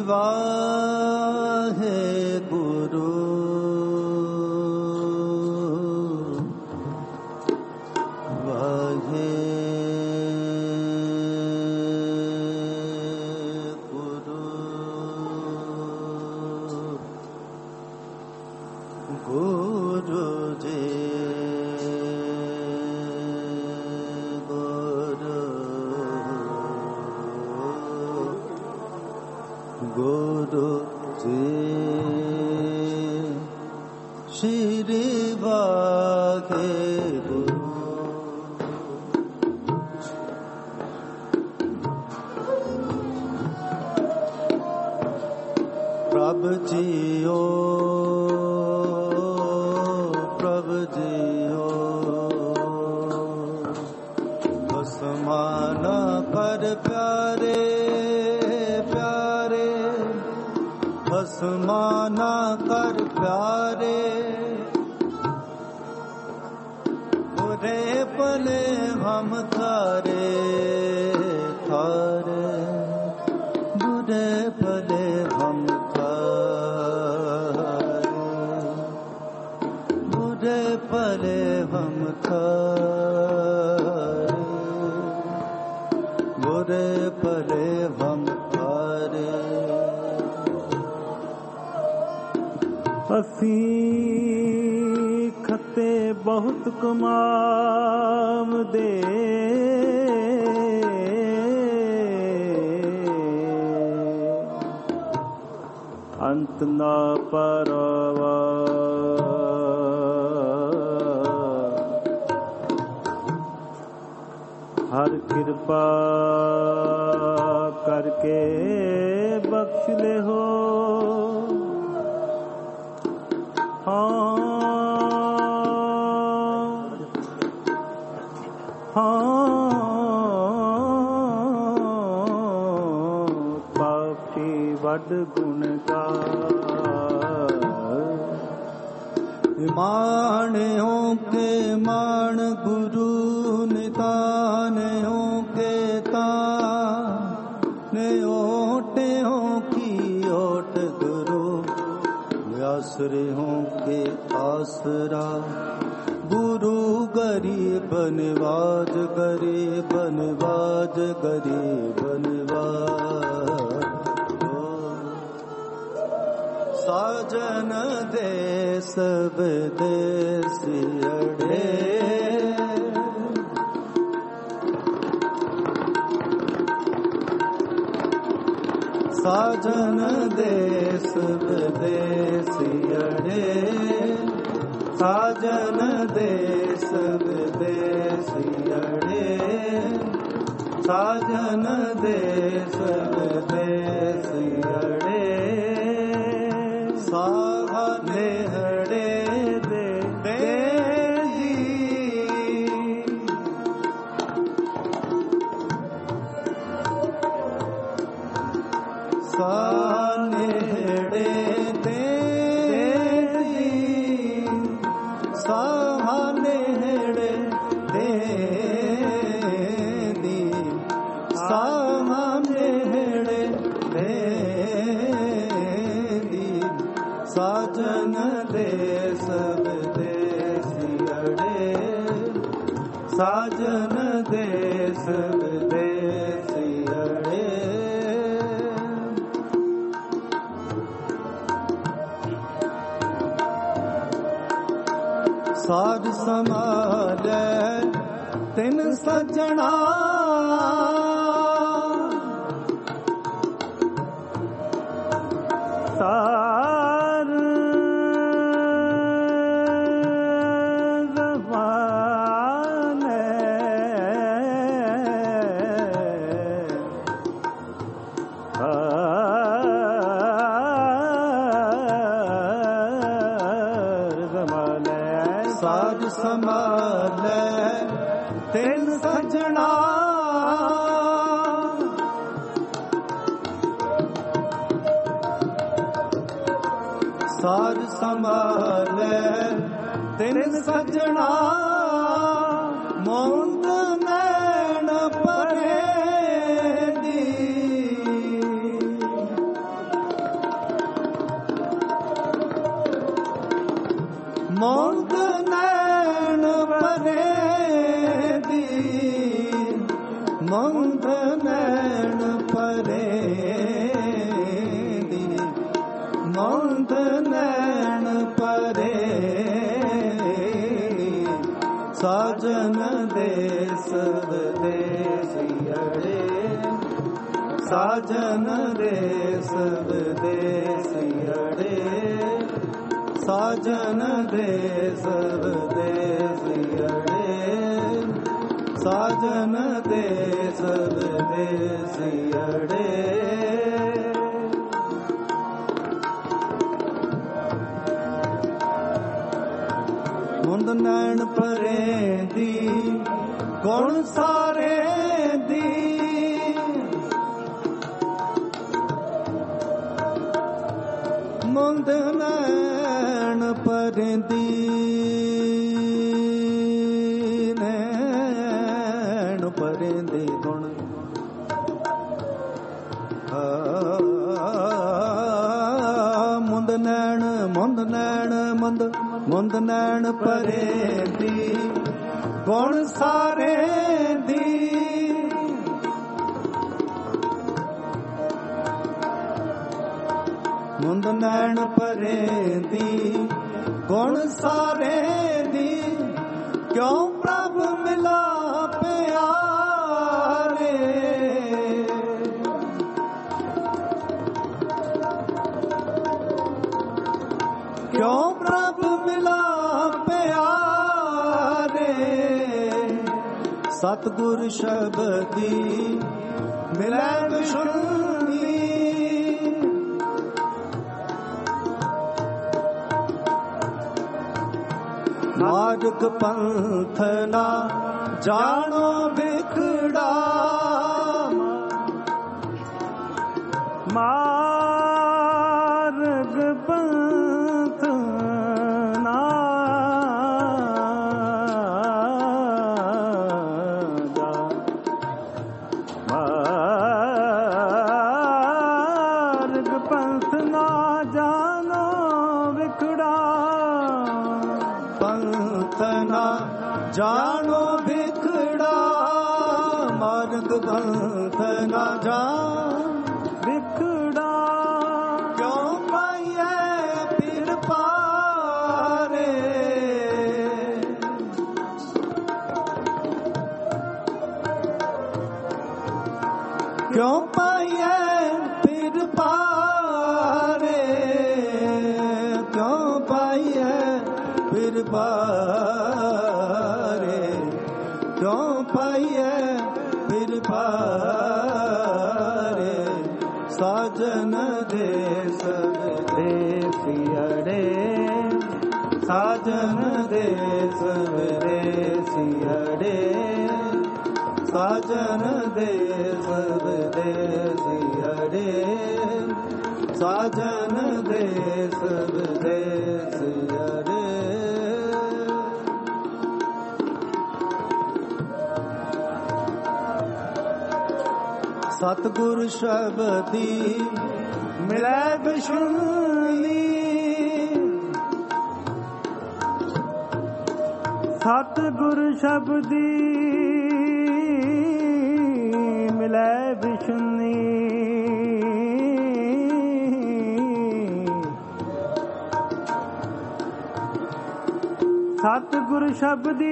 ਵਾਹਿਗੁਰੂ ਅਸੀਂ ਖੱਤੇ ਬਹੁਤ ਕਮਾਵਦੇ, ਅੰਤ ਨਾ ਪਰਵਾ। ਹਰ ਕਿਰਪਾ ਕਰਕੇ ਬਖਸ਼ ਲੈ ਹੋ। ਪਾਪੀ ਵੱਡ ਗੁਣਗਾਰ, ਮਾਣਿਓ ਕੇ ਮਾਣ ਗੁਰੂ ਨਿਤਾਨਿਓ ਕੇ ਤਾਨਿਓ ਟਿਓ ਕੀ ਓਟ ਗੁਰੂ। ਆਸਰਿਓ ਕੇ ਆਸਰਾ ਗੁਰੂ ਗਰੀਬ ਨਿਵਾਜ, ਗਰੀਬ ਨਿਵਾਜ, ਗਰੀਬ ਨਿਵਾਜ। ਸਾਜਨ ਦੇਸ ਵਿਦੇਸ ਅੜੇ, ਸਾਜਨ ਦੇਸ ਵਿਦੇਸ ਅੜੇ, ਸਾਜਨ ਦੇਸ ਵਿਦੇਸ ਅੜੇ, ਸਾਜਨ ਦੇਸ ਵਿਦੇਸ ਅੜੇ। ਸਾਹਾ ਨੇਹੜੇ ਦੇ ਜੀ, ਸਾਹਾ ਨੇੜੇ ਦੇ ਜੀ, ਸਾਹਾ ਨੇੜੇ ਦੇ ਦੀ, ਸਾਹਾ ਨੇੜੇ ਦੇ ਦੀ। ਸਾਜਨ ਦੇਸ ਵਿਦੇਸ ਅੜੇ, ਸਾਜਨ ਦੇਸ ਵਿਦੇਸ ਅੜੇ। ਸਾਜ ਸਮਾਲੈ ਤਿਨ ਸਜਣਾ, ਸਾਰ ਜ਼ਮਾਨੇ ਸਾਜ ਸੰਭਾਲੈ ਤਿਨ ਸਜਣਾ, ਸਾਜ ਸੰਭਾਲੈ ਤਿਨ ਸਜਣਾ। ਮੌਂਦ ਨੈਣ ਪਰੇ ਦੀ, ਸਾਜਨ ਦੇਸ ਵਿਦੇਸ ਅੜੇ, ਸਾਜਨ ਦੇਸ ਵਿਦੇਸ ਅੜੇ, ਸਾਜਨ ਦੇਸ ਵਿਦੇਸ ਅੜੇ। ਮੁੰਦ ਨੈਣ ਪਰੇ ਦੀ ਗੁਣ ਸਾਰੇ ਦੀ, ਮੁੰਦ ਨੈਣ ਪਰੇ ਦੀ, ਨੈਣ ਪਰੇ ਦੀ ਗੁਣ ਮੁੰਦ ਨੈਣ, ਮੁੰਦ ਨੈਣ, ਮੁੰਦ ਨੈਣ ਪਰੇ ਦੀ ਗੁਣ ਸਾਰੇ ਦੀ, ਮੁੰਦ ਨੈਣ ਪਰੇ ਦੀ ਗੁਣ ਸਾਰੇ ਦੀ, ਕਿਉ ਪ੍ਰਭ ਮਿਲਾ ਪਿਆਰੇ, ਕਿਉ ਪ੍ਰਭ ਮਿਲਾ ਪਿਆਰੇ, ਸਤਿਗੁਰ ਸ਼ਬਦੀ ਮਿਲੈ ਵਿਸ਼ੁਨੀ, ਮਾਰਗ ਪੰਥ ਨਾ ਜਾਣੋ ਵਿਖੜਾ, ਮਾਰਗ ਪੰਥ ਨਾ ਮਾਰਗ ਪੰਥ ਨਾ ਜਾਣੋ ਵਿਖੜਾ, ਪੰਥ ਨਾ ਜਾਣੋ ਵਿਖੜਾ, ਮਾਰਗ ਪੰਥ ਨਾ ਜਾਣ ਵਿਖੜਾ, ਕਿਉ ਪਾਈਐ ਫਿਰ ਪਾਰੇ, ਕਿਉ ਪਾਈਐ ਫਿਰ ਪਾਰੇ, ਕਿਉ ਪਾਈਐ ਫਿਰ ਪਾਰੇ, ਕਿਉ ਪਾਈਐ ਫਿਰ ਪਾਰੇ, ਸਾਜਨ ਦੇਸ ਵਿਦੇਸ ਅੜੇ, ਸਾਜਨ ਦੇਸ ਵਿਦੇਸ ਅੜੇ, ਸਾਜਨ ਦੇਸ ਵਿਦੇਸ ਅੜੇ, ਸਾਜਨ ਦੇਸ ਵਿਦੇਸ ਅੜੇ। ਸਤਿਗੁਰ ਸ਼ਬਦੀ ਮਿਲੈ ਵਿਸ਼ੁਨੀ, ਸਤਿਗੁਰ ਸ਼ਬਦੀ ਮਿਲੈ ਵਿਸ਼ੁਨੀ, ਸਤਿਗੁਰ ਸ਼ਬਦੀ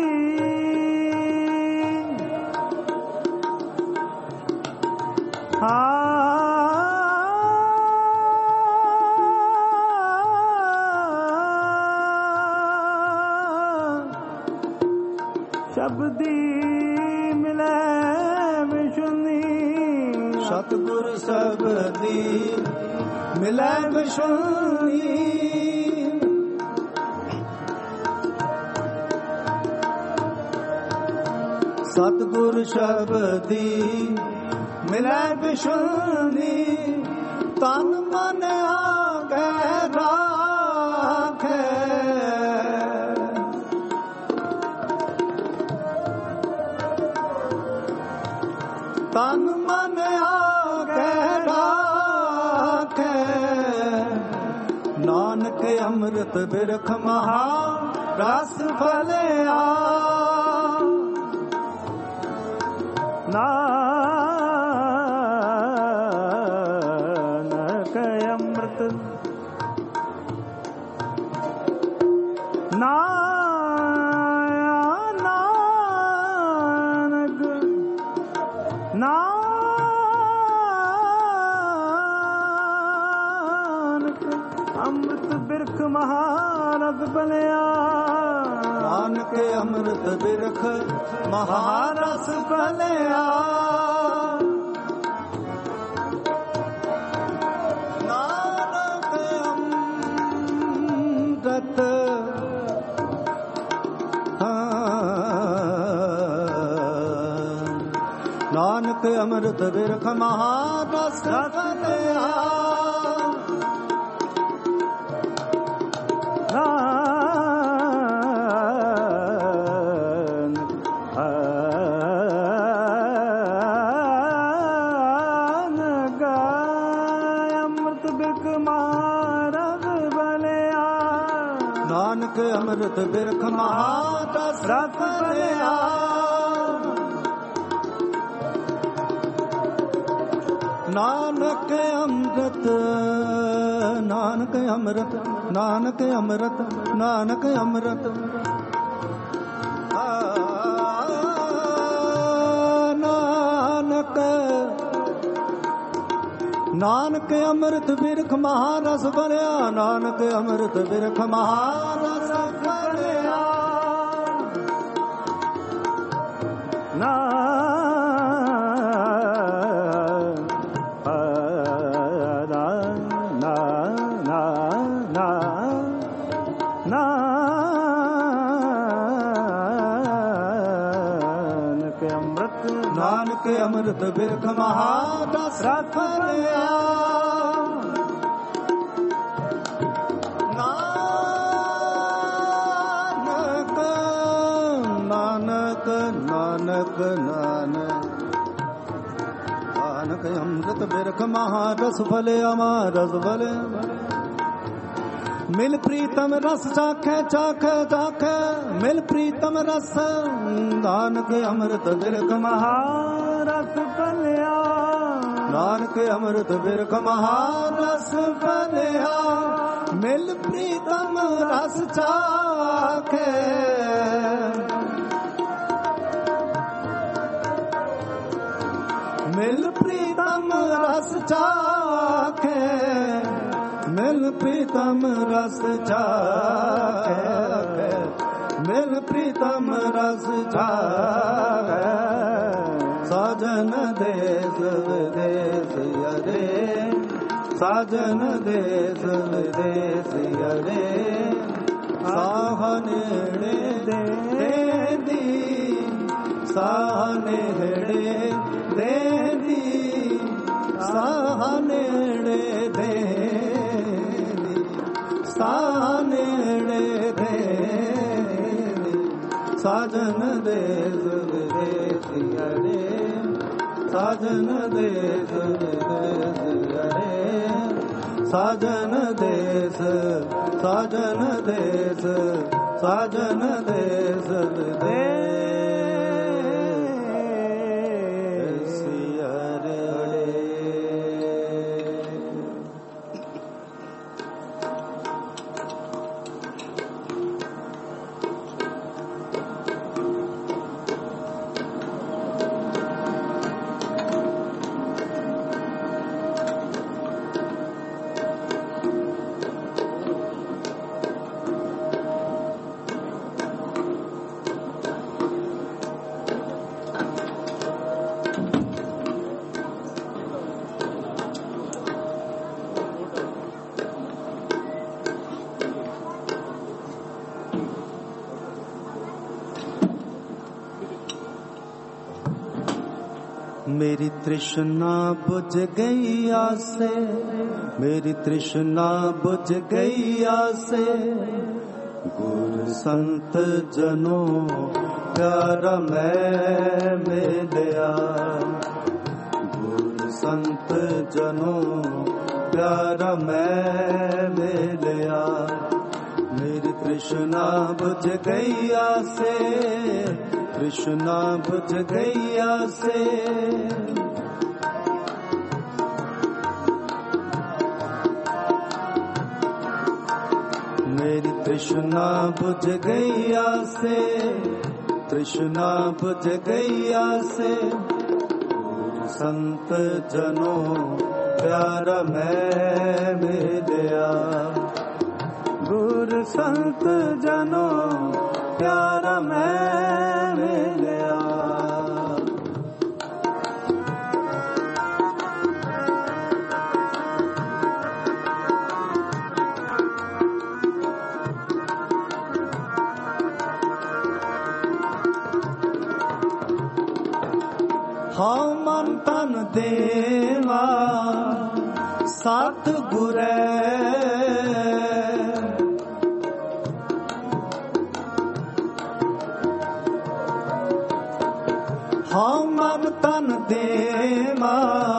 ਸ਼ਬਦੀ ਮਿਲੈ ਵਿਸ਼ੁਨੀ, ਸਤਿਗੁਰ ਸ਼ਬਦੀ ਮਿਲੈ ਵਿਸ਼ੁਨੀ, ਸਤਿਗੁਰ ਸ਼ਬਦੀ ਮਿਲੈ ਵਿਸ਼ੁਨੀ, ਤਨ ਮਨ ਆਗੈ ਰਾਖੈ, ਤਨ ਮਨ ਆਗੈ ਰਾਖੈ, ਨਾਨਕ ਅੰਮ੍ਰਿਤ ਬਿਰਖ ਮਹਾ ਰਸ ਫਲਿਆ, ਨਾਨਕ ਅੰਮ੍ਰਿਤ ਨਾਨਕ ਅੰਮ੍ਰਿਤ ਬਿਰਖ ਮਹਾਰਸ ਬਲਿਆ ਨਾਨਕ ਅੰਮ੍ਰਿਤ ਬਿਰਖ ਮਹਾਰਸ ਬਲਿਆ ਨਾਨਕ ਅੰਮ੍ਰਿਤ ਨਾਨਕ ਅੰਮ੍ਰਿਤ ਬਿਰਖ ਮਹਾਰਸ ਬਲਿਆ ਨਾਨਕ ਅੰਮ੍ਰਿਤ ਬਿਰਖ ਮਹਾਰਸ ਬਲਿਆ ਨਾਨਕ ਅੰਮ੍ਰਿਤ ਨਾਨਕ ਅੰਮ੍ਰਿਤ ਨਾਨਕ ਅੰਮ੍ਰਿਤ ਨਾਨਕ ਅੰਮ੍ਰਿਤ ਨਾਨਕ ਨਾਨਕ ਅੰਮ੍ਰਿਤ ਬਿਰਖ ਮਹਾਰਸ ਬਲਿਆ ਨਾਨਕ ਅੰਮ੍ਰਿਤ ਬਿਰਖ ਮਹਾਰਸ ਬਲਿਆ ਨਾਨਕ ਅੰਮ੍ਰਿਤ ਬਿਰਖ ਮਹਾਰਸ ਬਲਿਆ ਨਾਨਕ ਨਾਨਕ ਨਾਨਕ ਨਾਨਕ ਅੰਮ੍ਰਿਤ ਬਿਰਖ ਮਹਾਰਸ ਬਲਿਆ ਮਹਾਰਸ ਬਲਿਆ ਮਿਲ ਪ੍ਰੀਤਮ ਰਸ ਚਾਖੈ ਚਾਖੈ ਚਾਖੈ ਮਿਲ ਪ੍ਰੀਤਮ ਰਸ ਨਾਨਕ ਅੰਮ੍ਰਿਤ ਬਿਰਖ ਮਹਾਰਸ ਬਲਿਆ ਨਾਨਕ ਅੰਮ੍ਰਿਤ ਬਿਰਖ ਮਹਾਰਸ ਬਲਿਆ ਮਿਲ ਪ੍ਰੀਤਮ ਰਸ ਚਾਖੈ ਮਿਲ ਪ੍ਰੀਤਮ ਰਸ ਚਾਖੈ ਮਿਲ ਪ੍ਰੀਤਮ ਰਸ ਚਾਖੈ ਮਿਲ ਪ੍ਰੀਤਮ ਰਸ ਚਾਖੈ ਸਾਜਨ ਦੇਸ ਵਿਦੇਸ ਅਰੇ ਸਾਜਨ ਦੇਸ ਵਿਦੇਸ ਅਰੇ ਸਾਹ ਨੇੜੇ ਦੇਦੀ ਸਾਹ ਨੇੜੇ ਦੇਦੀ ਸਾਹ ਨੇੜੇ ਦੇ ਨੇੜੇ ਦੇ ਸਾਜਨ ਦੇਸ ਵਿਦੇਸ ਅਰੇ ਸਾਜਨ ਦੇਸ ਵਿਦੇਸ ਅਰੇ ਸਾਜਨ ਦੇਸ ਸਾਜਨ ਦੇਸ ਸਾਜਨ ਦੇਸ ਵਿਦੇਸ मेरी तृष्णा बुझ गई आसे मेरी तृष्णा बुझ गई आसे गुरु संत जनों प्यारा मैं मिलया गुरु संत जनों प्यारा मैं मिलया मेरी तृष्णा बुझ गई आसे तृष्णा बुझ गई आसे मेरी तृष्णा बुझ गई आसे तृष्णा बुझ गई आसे संत जनों प्यारा मैं मिलया संत जनों प्यारा मैं मिलया। हाँ मन तन देवा सतगुरै, हाँ मन तन देवा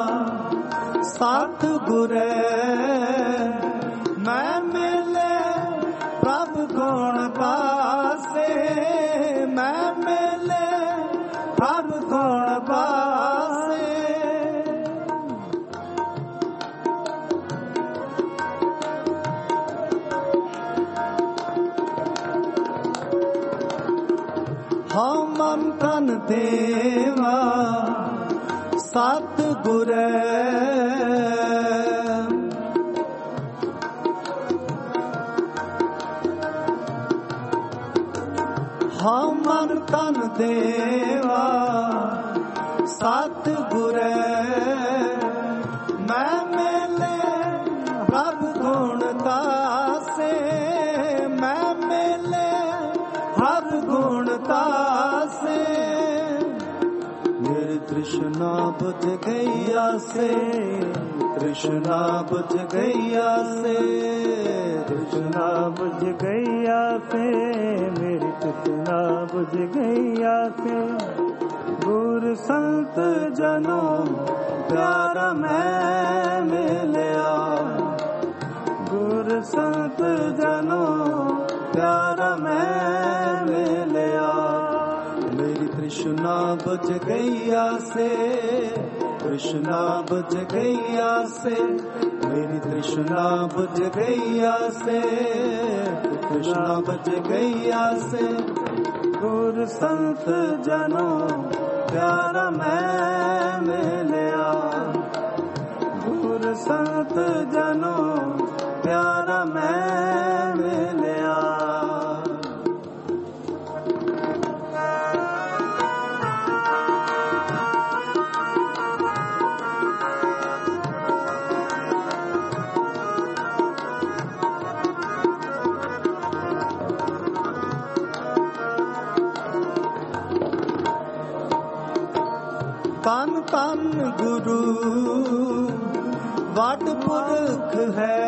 सतगुरै, मैं मिले प्रभु गुण पासे, मैं मिले प्रभु गुण पासे। हाँ मन तन देवा सतगुरै, हाँ मन तन देवा सतगुरै, मैं मिले प्रभु गुण तासे, मैं मिले हर गुण तासे। मेरी तृष्णा बुझ गैया से, तृष्णा बुझ गैया से, तृष्णा बुझ गैया से, मेरी तृष्णा बुझ गैया से। गुरु संत जनों प्यारा मैं मिलया, गुरु संत जनों प्यारा मैं मिलया। मेरी तृष्णा बुझ गैया से, तृष्णा बुझ गैया से, मेरी तृष्णा बुझ गैया से, तृष्णा बुझ गैया से। गुरु संत जनों प्यारा मैं मिलया, गुरु संत जनों प्यारा मैं मिलया। तन तन गुरु वड पुरख है,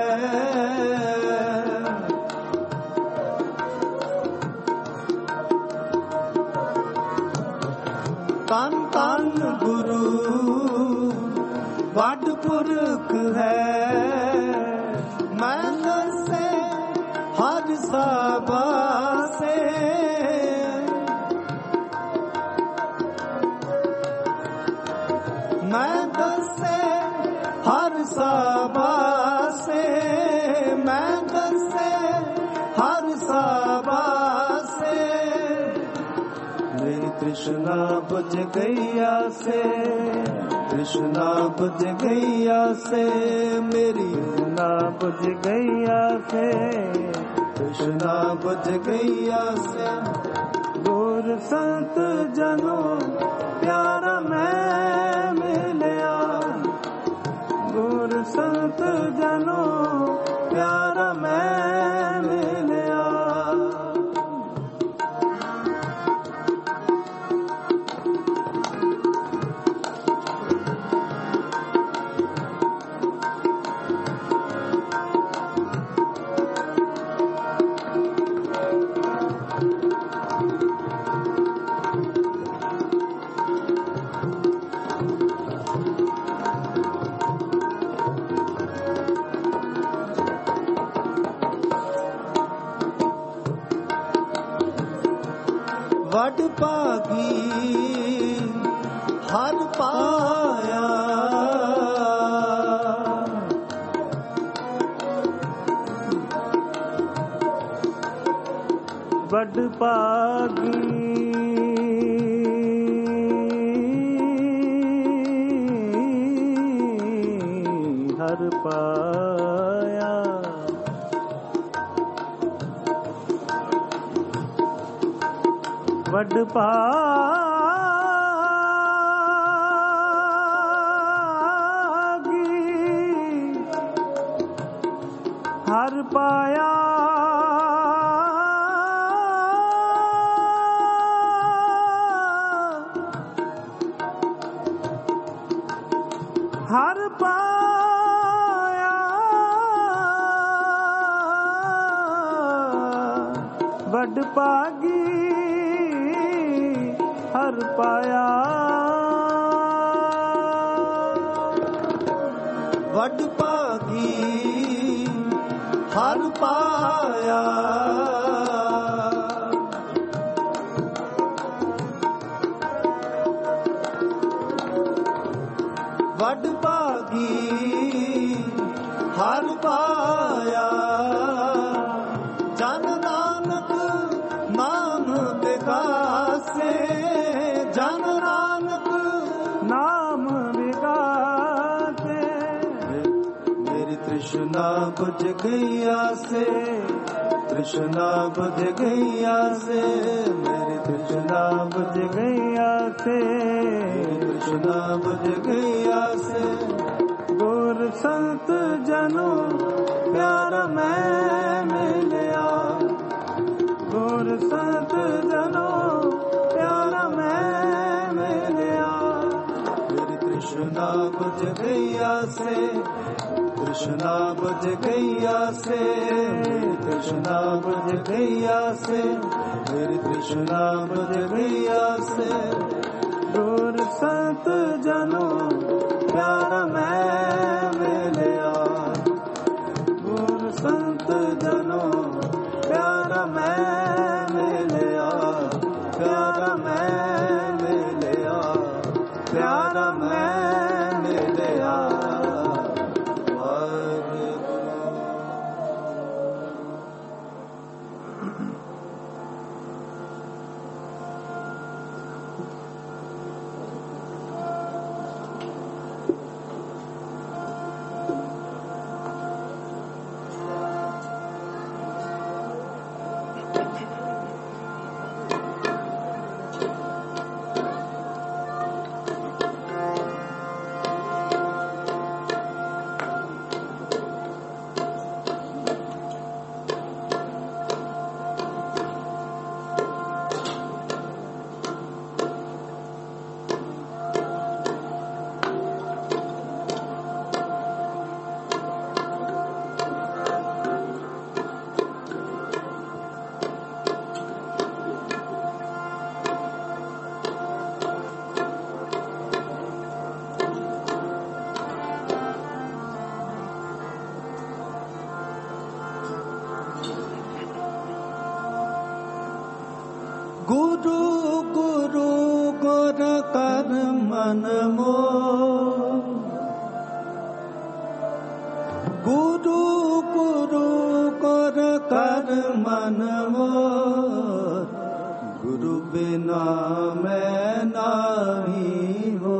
तन तन गुरु वड पुरख है। मैं दसे हर साबासे, मैं दसे हर साबासे, मैं दसे हर साबासे। मेरी तृष्णा बुझ गैया से, तृष्णा बुझ गैया से, मेरी तृष्णा बुझ गैया से, तृष्णा बुझ गैया से। गुरु संत जनों प्यारा मैं मिलया, गुरु संत जनों प्यारा मैं मिलया। वड भागी हर पाया, वड भागी हर पाया। वड पागी हर पाया हर पाया वड पागी हर पाया वड पागी हर पाया वड पागी हर पाया जन नानक नाम विकासे जन नानक नाम विकासे मेरी तृष्णा बुझ गैया से तृष्णा बुझ गैया से मेरी तृष्णा बुझ गैया से तृष्णा बुझ गैया से गुर संत जनों प्यार मैं मिलिया गुर संत जनों प्यार मैं मिलिया मेरी तृष्णा बुझ गैया से तृष्णा बुझ गैया से तृष्णा बुझ गैया से मेरी तृष्णा बुझ गैया से गुर संत जनों प्यार मैं मिलिया गुर संत जनों प्यार मैं मिलिया प्यार मैं मिलिया प्यार मैं मिलिया गुरु गुरु गुर कर मन मोर गुरु गुरु गुर कर मन मोर गुरु बिना मैं नहीं हो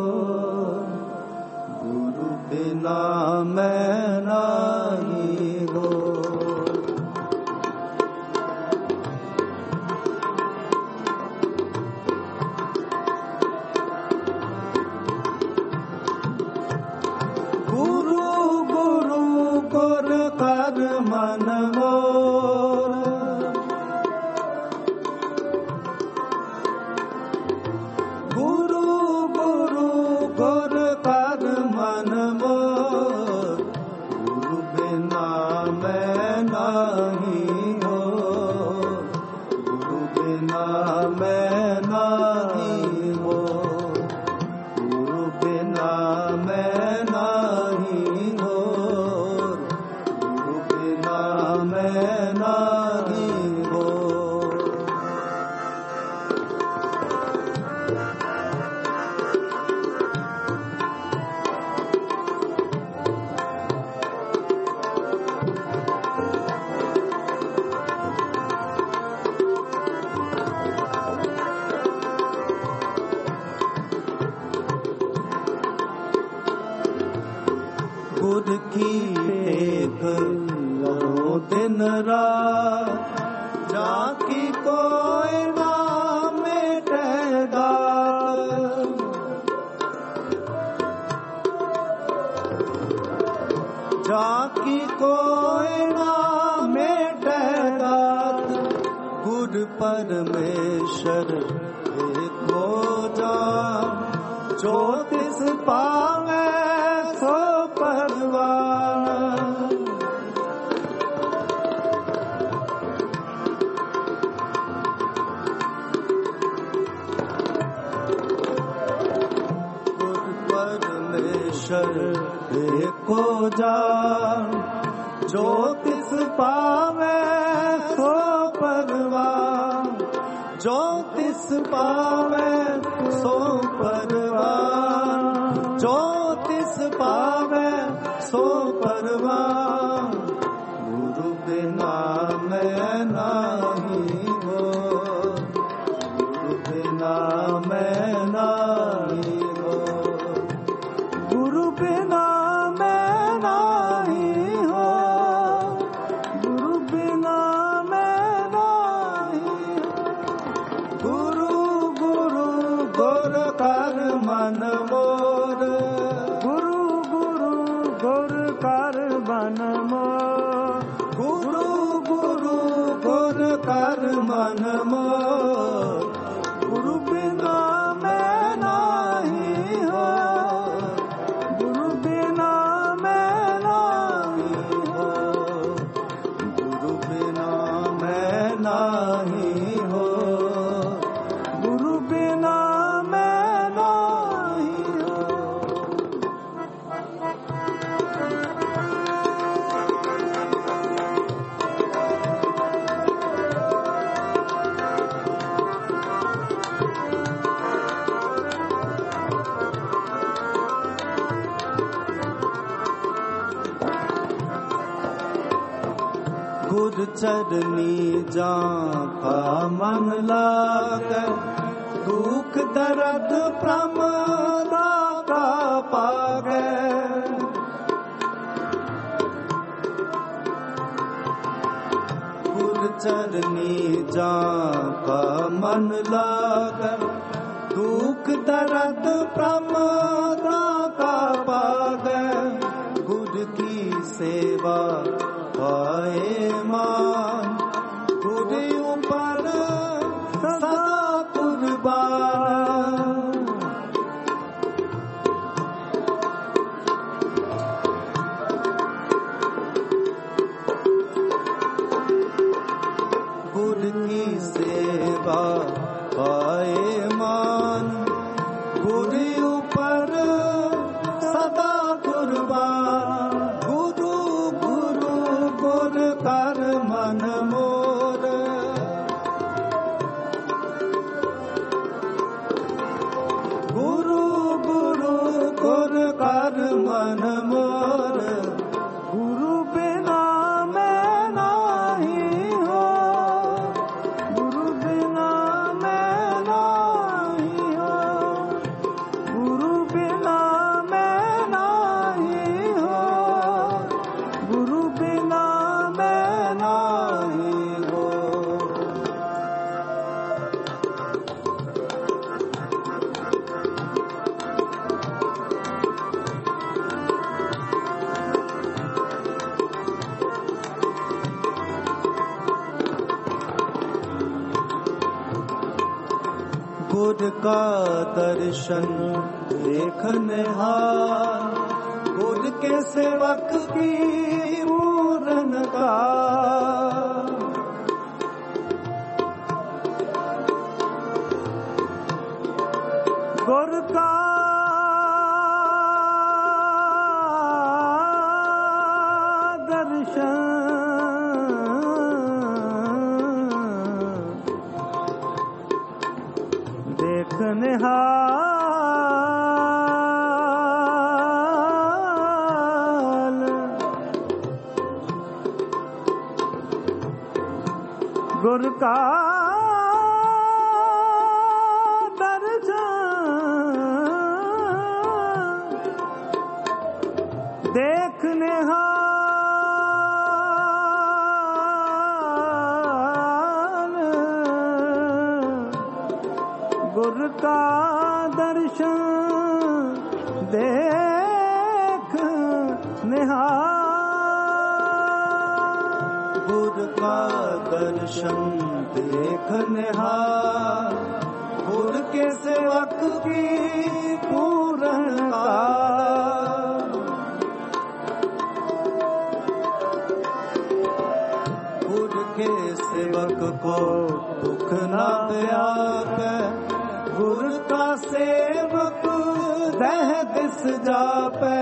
गुरु बिना मैं नहीं हो कर मन मोर गुरु गुरु गुर कर मन मोर गुरु बिना मैं नहीं हो गुरु बिना मैं नहीं हो गुरु बिना मैं नहीं हो मैं नहीं हो गुर की एक दिन रात जाकी कोई ना बाकी कोई ना मेटेगात। गुर परमेश्वर एको जान, जो तिस पावे सो परवान। गुर परमेश्वर एको जान, जो तिस पावे सो परवान। जो तिस पावे सो परवान। जो तिस पावे सो परवान। गुरु बिना मैं नाही हो, गुरु बिना मैं नाही हो, गुरु बिना मैं नाही हो, गुरु बिना मैं नाही हो। गुरु गुरु गुर कर मन मोर, गुरु गुरु गुर कर मन मोर। गुरु गुरु गुर कर मन मोर। गुरु बिना मैं नाही हो, गुरु बिना मैं नाही हो, गुरु बिना मैं नाही हो, गुरु बिना मैं नाही हो। गुर चरनी जाका मन लागे, दुख दर्द प्रमदा का पागे। गुर चरनी जाका मन लागे, दुख दर्द प्रमदा का पागे। गुर की सेवा पाए मान, गुर ऊपर सदा कुर्बान। गुर की सेवा पाए मान, गुर ऊपर सदा कुर्बान। गुरु गुरु गुर कर मन मोर। गुरु गुरु गुर कर मन मोर। गुरु बिना मैं नाही हो, गुरु बिना मैं नाही हो, गुरु बिना मैं नाही हो, गुरु बिना मैं नाही हो। गुर का दर्शन देखने हार, गुर के सेवक की पूरन का। गुर का दर्शन देखने हाल, गुर का दर्शन देखने हाल, गुर का दर्शन देख निहाल। गुरु का दर्शन देख निहार, गुरु के सेवक की पूर्ण कार। गुरु के सेवक को दुख न व्यापे, गुरु का सेवक दह दिस जापे।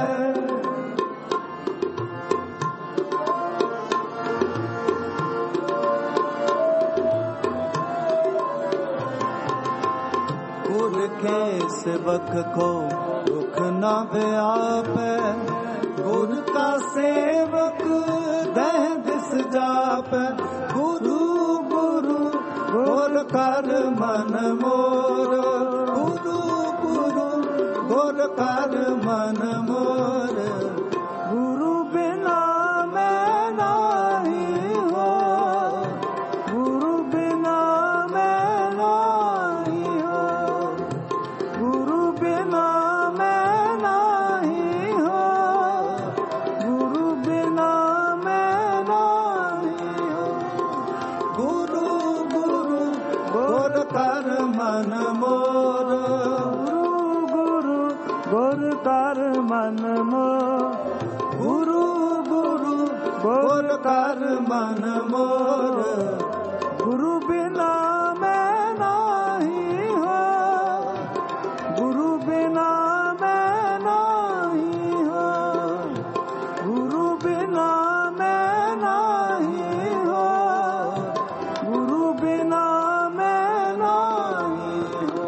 गुरु के सेवक को दुख न व्यापे, गुरु का सेवक दह दिस जापे। गुरु गुरु बोल कर मन मोर, गुरु गुरु बोल कर मन मोर। गुरु बिना मैं नहीं हो, गुरु बिना मैं नहीं हो, गुरु बिना मैं नहीं हो, गुरु बिना मैं नहीं हो। गुरु गुरु बोल कर मन मोर, गुरु गुरु बोल कर मन मोर। गुरु गुरु बोल कर मन मोर। गुरु बिना मैं नहीं हो, गुरु बिना मैं नहीं हो, गुरु बिना मैं नहीं हो, गुरु बिना मैं नहीं हो।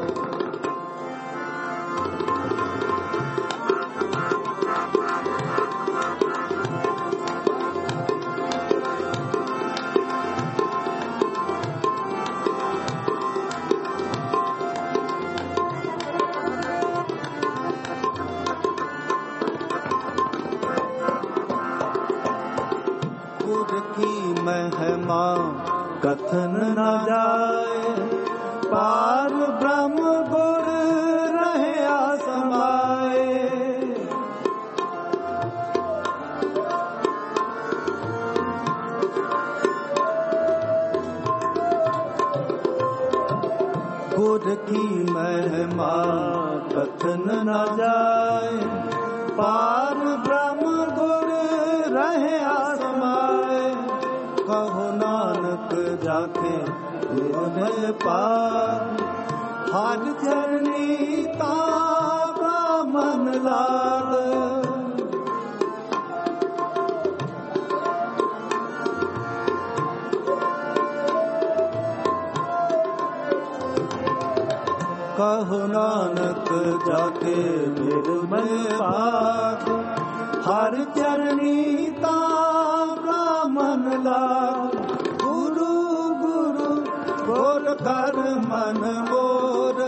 गुरु की महिमा कथन न जाए, पार ब्रह्म गुरु रहे आसमाए। गुरु की महिमा कथन न जाए, पार ब्रह्म गुरु रहे आसमाए। कहो नानक जाके गुरु पार, हर चरनी ताका मन लाग। कहो नानक जाके निर्मल पार, हर चरनी ताका मन लाग। गुरु गुरु बोल कर मन मोर,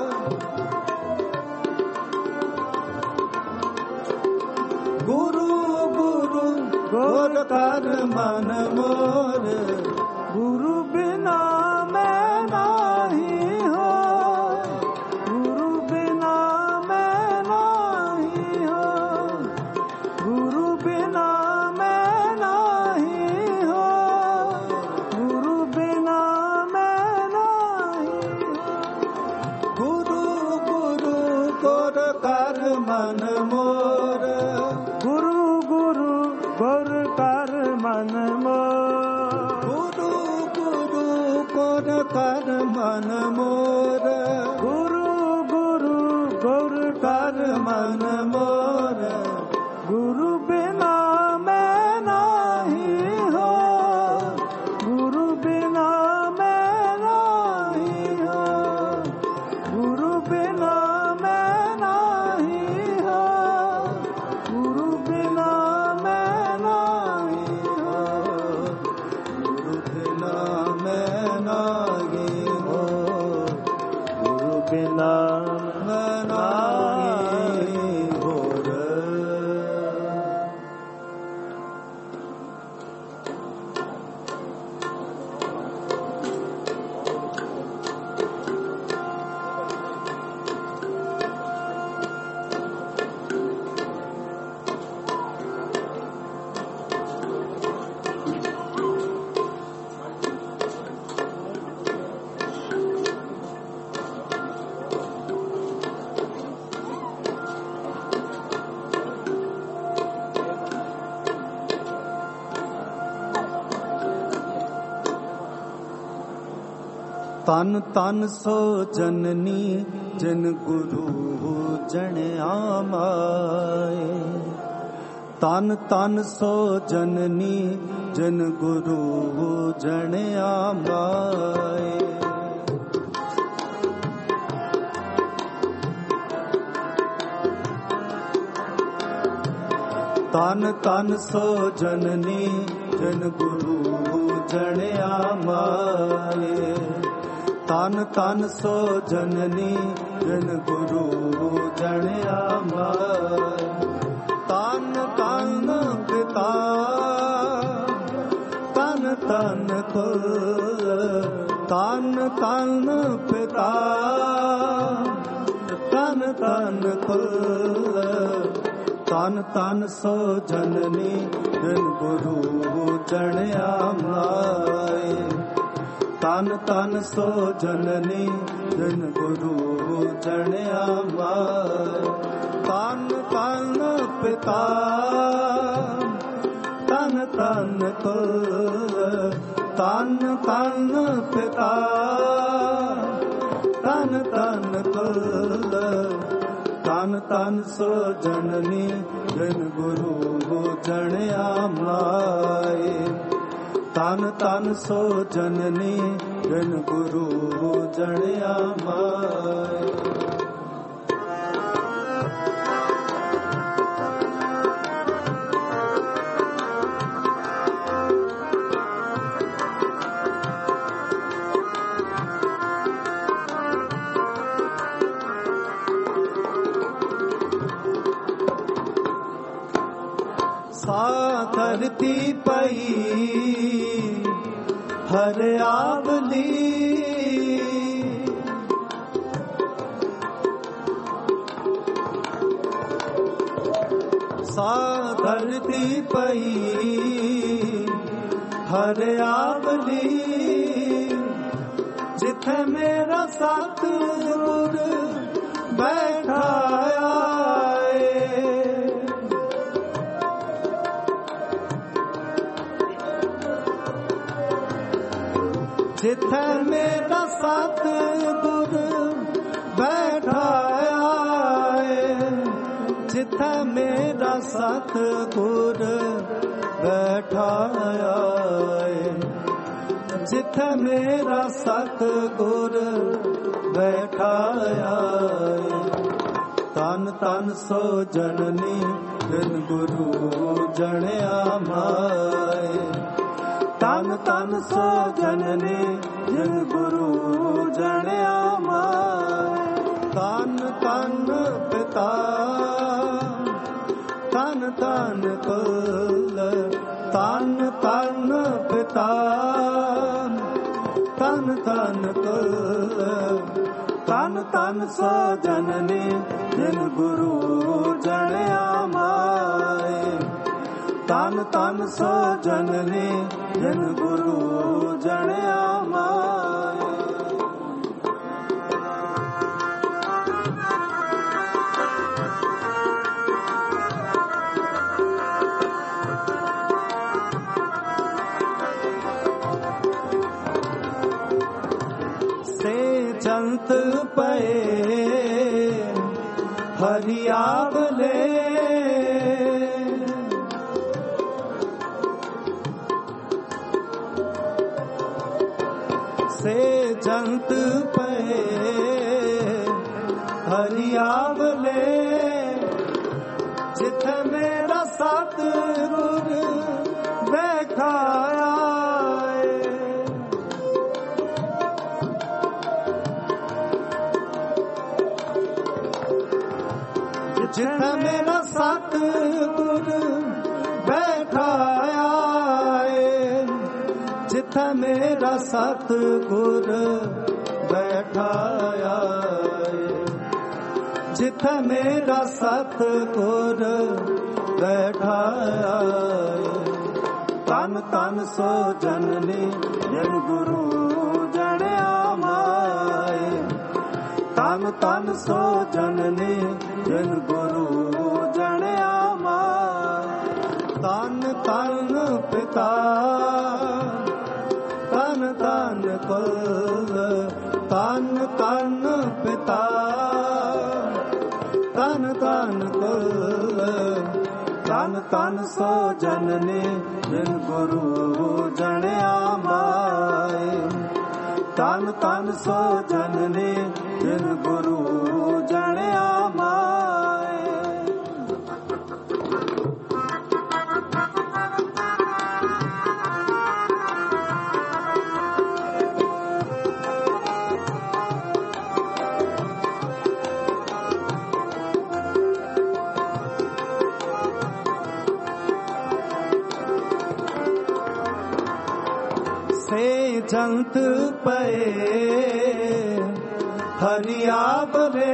गुरु गुरु बोल कर मन मोर। गुरु बिना मैं नहीं हो, गुरु बिना मैं नहीं हो, गुरु बिना मैं नहीं हो, गुरु बिना मैं नहीं हो। गुरु गुरु बोल कर मन मोर, गुरु गुरु बोल कर मन मोर। गुरु गुरु बोल कर मन मोर, गुरु गुरु बोल कर मन मोर। गुरु बिना मैं नहीं हो, गुरु बिना मैं नहीं हो, गुरु बिना मैं नहीं हो, गुरु बिना मैं नहीं हो, गुरु बिना मैं नहीं हो, ਤਨ ਤਨ ਸੋ ਜਨਨੀ ਜਿਨ ਗੁਰੂ ਜਣਿਆ ਮਾਏ। ਤਨ ਤਨ ਸੋ ਜਨਨੀ ਜਿਨ ਗੁਰੂ ਜਣਿਆ ਮਾਏ। ਤਨ ਤਨ ਸੋ ਜਨਨੀ ਜਿਨ ਗੁਰੂ ਜਣਿਆ ਮਾਏ। ਤਨ ਤਨ ਸੋ ਜਨਨੀ ਜਿਨ ਗੁਰੂ ਜਣਿਆ ਮਾਏ। ਤਨ ਤਨ ਪਿਤਾ ਤਨ ਤਨ ਕੁਲ। ਤਨ ਤਨ ਪਿਤਾ ਤਨ ਤਨ ਕੁਲ। ਤਨ ਤਨ ਸੋ ਜਨਨੀ ਜਿਨ ਗੁਰੂ ਜਣਿਆ ਮਾਏ। ਤਨ ਤਨ ਸੋ ਜਨਨੀ ਜਿਨ ਗੁਰੂ ਜਣਿਆ ਮਾਏ। ਤਨ ਤਨ ਪਿਤਾ ਤਨ ਤਨ ਕੁਲ। ਤਨ ਤਨ ਪਿਤਾ ਤਨ ਤਨ ਕੁਲ। ਤਨ ਤਨ ਸੋ ਜਨਨੀ ਜਿਨ ਗੁਰੂ ਜਣਿਆ ਮਾਏ। ਤਨ ਤਨ ਸੋ ਜਨਨੀ ਜਿਨ ਗੁਰੂ ਜਣਿਆ ਮਾਏ। ਧਰਤੀ ਪਈ ਹਰਿਆਵਲੀ। ਸਾ ਧਰਤੀ ਪਈ ਹਰਿਆਵਲੀ। ਜਿੱਥੇ ਮੇਰਾ ਸਤਿਗੁਰ ਬੈਠਾਇਆ ਜਿੱਥੇ ਮੇਰਾ ਸਤਿਗੁਰ ਬੈਠਾਇਆ ਏ। ਜਿੱਥੇ ਮੇਰਾ ਸਤਿਗੁਰ ਬੈਠਾਇਆ ਏ। ਜਿੱਥੇ ਮੇਰਾ ਸਤਿਗੁਰ ਬੈਠਾਇਆ ਏ। ਤਨ ਤਨ ਸੋ ਜਨਨੀ ਜਿਨ ਗੁਰੂ ਜਣਿਆ ਮਾਏ। ਤਨ ਤਨ ਸੋ ਜਨਨੀ ਜਿਨ ਗੁਰੂ ਜਣਿਆ ਮਾਏ। ਤਨ ਤਨ ਪਿਤਾ ਤਨ ਤਨ ਕੁਲ। ਤਨ ਤਨ ਪਿਤਾ ਤਨ ਤਨ ਕੁਲ। ਤਨ ਤਨ ਸੋ ਜਨਨੀ ਜਿਨ ਗੁਰੂ ਜਣਿਆ ਮਾਏ। ਤਨ ਤਨ ਸੋ ਜਨਨੀ ਜਿਨ ਗੁਰੂ ਜਣਿਆ ਮਾਏ। ਸੇ ਜੰਤ ਪਏ ਹਰਿਆਵਲੇ। ਸੇ ਜੰਤ ਪਏ ਹਰਿਆਵਲੇ। ਜਿੱਥੇ ਮੇਰਾ ਸਤਿਗੁਰ ਬੈਠਾਇਆ ਏ। ਜਿੱਥੇ ਮੇਰਾ ਸਤਿਗੁਰ ਬੈਠਾਇਆ ਏ। ਜਿੱਥੇ ਮੇਰਾ ਸਤਿਗੁਰ ਬੈਠਾਇਆ ਏ। ਜਿੱਥੇ ਮੇਰਾ ਸਤਿਗੁਰ ਬੈਠਾਇਆ ਏ। ਤਨ ਤਨ ਸੋ ਜਨਨੀ ਜਿਨ ਗੁਰੂ ਜਣਿਆ ਮਾਏ। ਤਨ ਤਨ ਸੋ ਜਨਨੀ ਜਿਨ ਗੁਰੂ ਜਣਿਆ ਮਾਏ। ਤਨ ਤਨ ਪਿਤਾ ਤਨ ਤਨ ਤਨ ਕੁਲ ਤਨ ਤਨ ਪਿਤਾ ਤਨ ਤਨ ਕੁਲ ਤਨ ਤਨ ਸੋ ਜਨਨੀ ਬਿਨ ਗੁਰੂ ਜਣਿਆ ਮਾਏ ਤਨ ਤਨ ਸੋ ਜਨਨੀ ਬਿਨ ਗੁਰੂ ਜਣਿਆ ਮਾਏ ਸੇ ਜੰਤ ਪਏ ਹਰਿਆ ਬਲੇ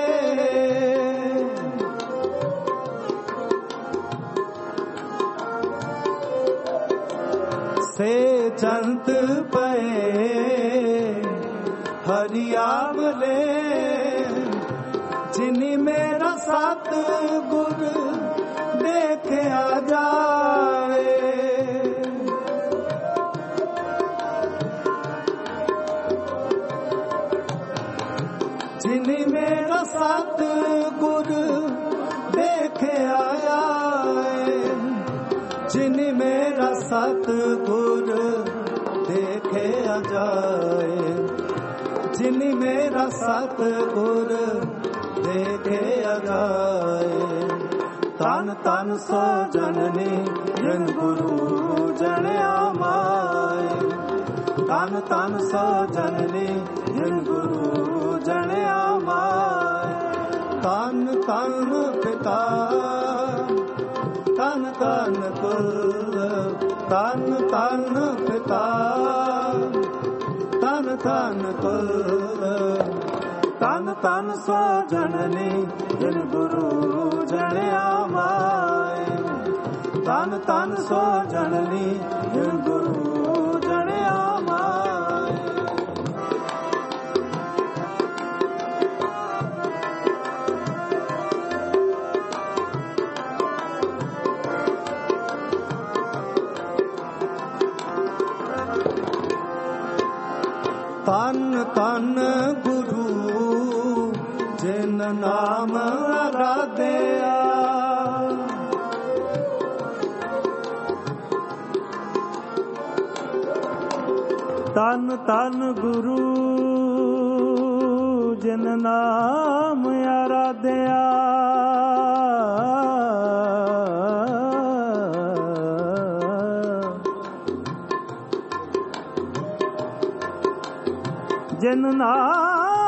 ਸੇ ਜੰਤ ਪਏ ਹਰਿਆ ਬਲੇ ਜਿਨੀ ਮੇਰਾ ਸਤ ਗੁਰ ਦੇਖਿਆ ਜਾਏ ਜਿਨੀ ਮੇਰਾ ਸਤ ਗੁਰ ਦੇਖਿਆ ਆਏ ਜਿਨੀ ਮੇਰਾ ਸਤ ਗੁਰ ਦੇਖਿਆ ਜਾਏ ਜਿਨੀ ਮੇਰਾ ਸਤ ਗੁਰ ਦੇਖਿਆ ਜਾਏ ਤਨ ਤਨ ਸੋ ਜਨਨੀ ਬਿਨ ਗੁਰੂ ਜਣਿਆ ਮਾਏ ਤਨ ਤਨ ਸੋ ਜਨਨੀ ਬਿਨ ਗੁਰੂ ਜਣਿਆ ਮਾਏ ਤਨ ਤਨ ਪਿਤਾ ਤਨ ਤਨ ਕੁਲ ਤਨ ਤਨ ਪਿਤਾ ਤਨ ਤਨ ਕੁਲ ਤਨ ਤਨ ਸੋ ਜਨਨੀ ਬਿਨ ਗੁਰੂ ਜਣਿਆ ਮਾਏ ਤਨ ਤਨ ਸੋ ਜਨਨੀ ਬਿਨ ਗੁਰੂ ਜਣਿਆ ਮਾਏ ਤਨ ਤਨ ਗੁਰੂ ਜਿਨ ਨਾਮ ਅਰਾਧਿਆ ਤਨ ਤਨ ਗੁਰੂ ਜਿਨ ਨਾਮ ਅਰਾਧਿਆ ਜਿਨ ਨਾਮ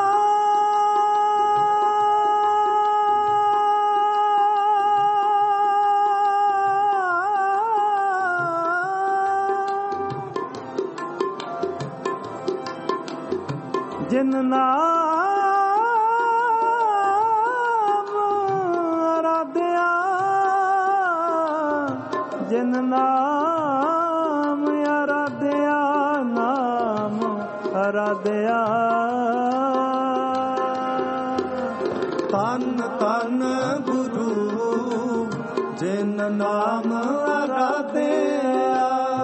ਜਿਨ ਨਾਮ ਅਰਾਧਿਆ ਜਿਨ ਨਾਮ ਅਰਾਧਿਆ ਨਾਮ ਅਰਾਧਿਆ ਤਨ ਤਨ ਗੁਰੂ ਜਿਨ ਨਾਮ ਅਰਾਧਿਆ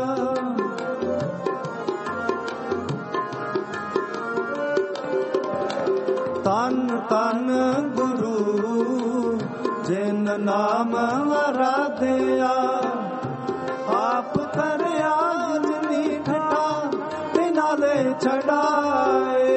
ਤਨ ਤਨ ਗੁਰੂ ਜਿਨ ਨਾਮ ਅਰਾਧਿਆ ਆਪ ਕਰਿਆ ਜਿਨੀ ਠਾ ਤੇ ਨਾਲੇ ਛਡਾਏ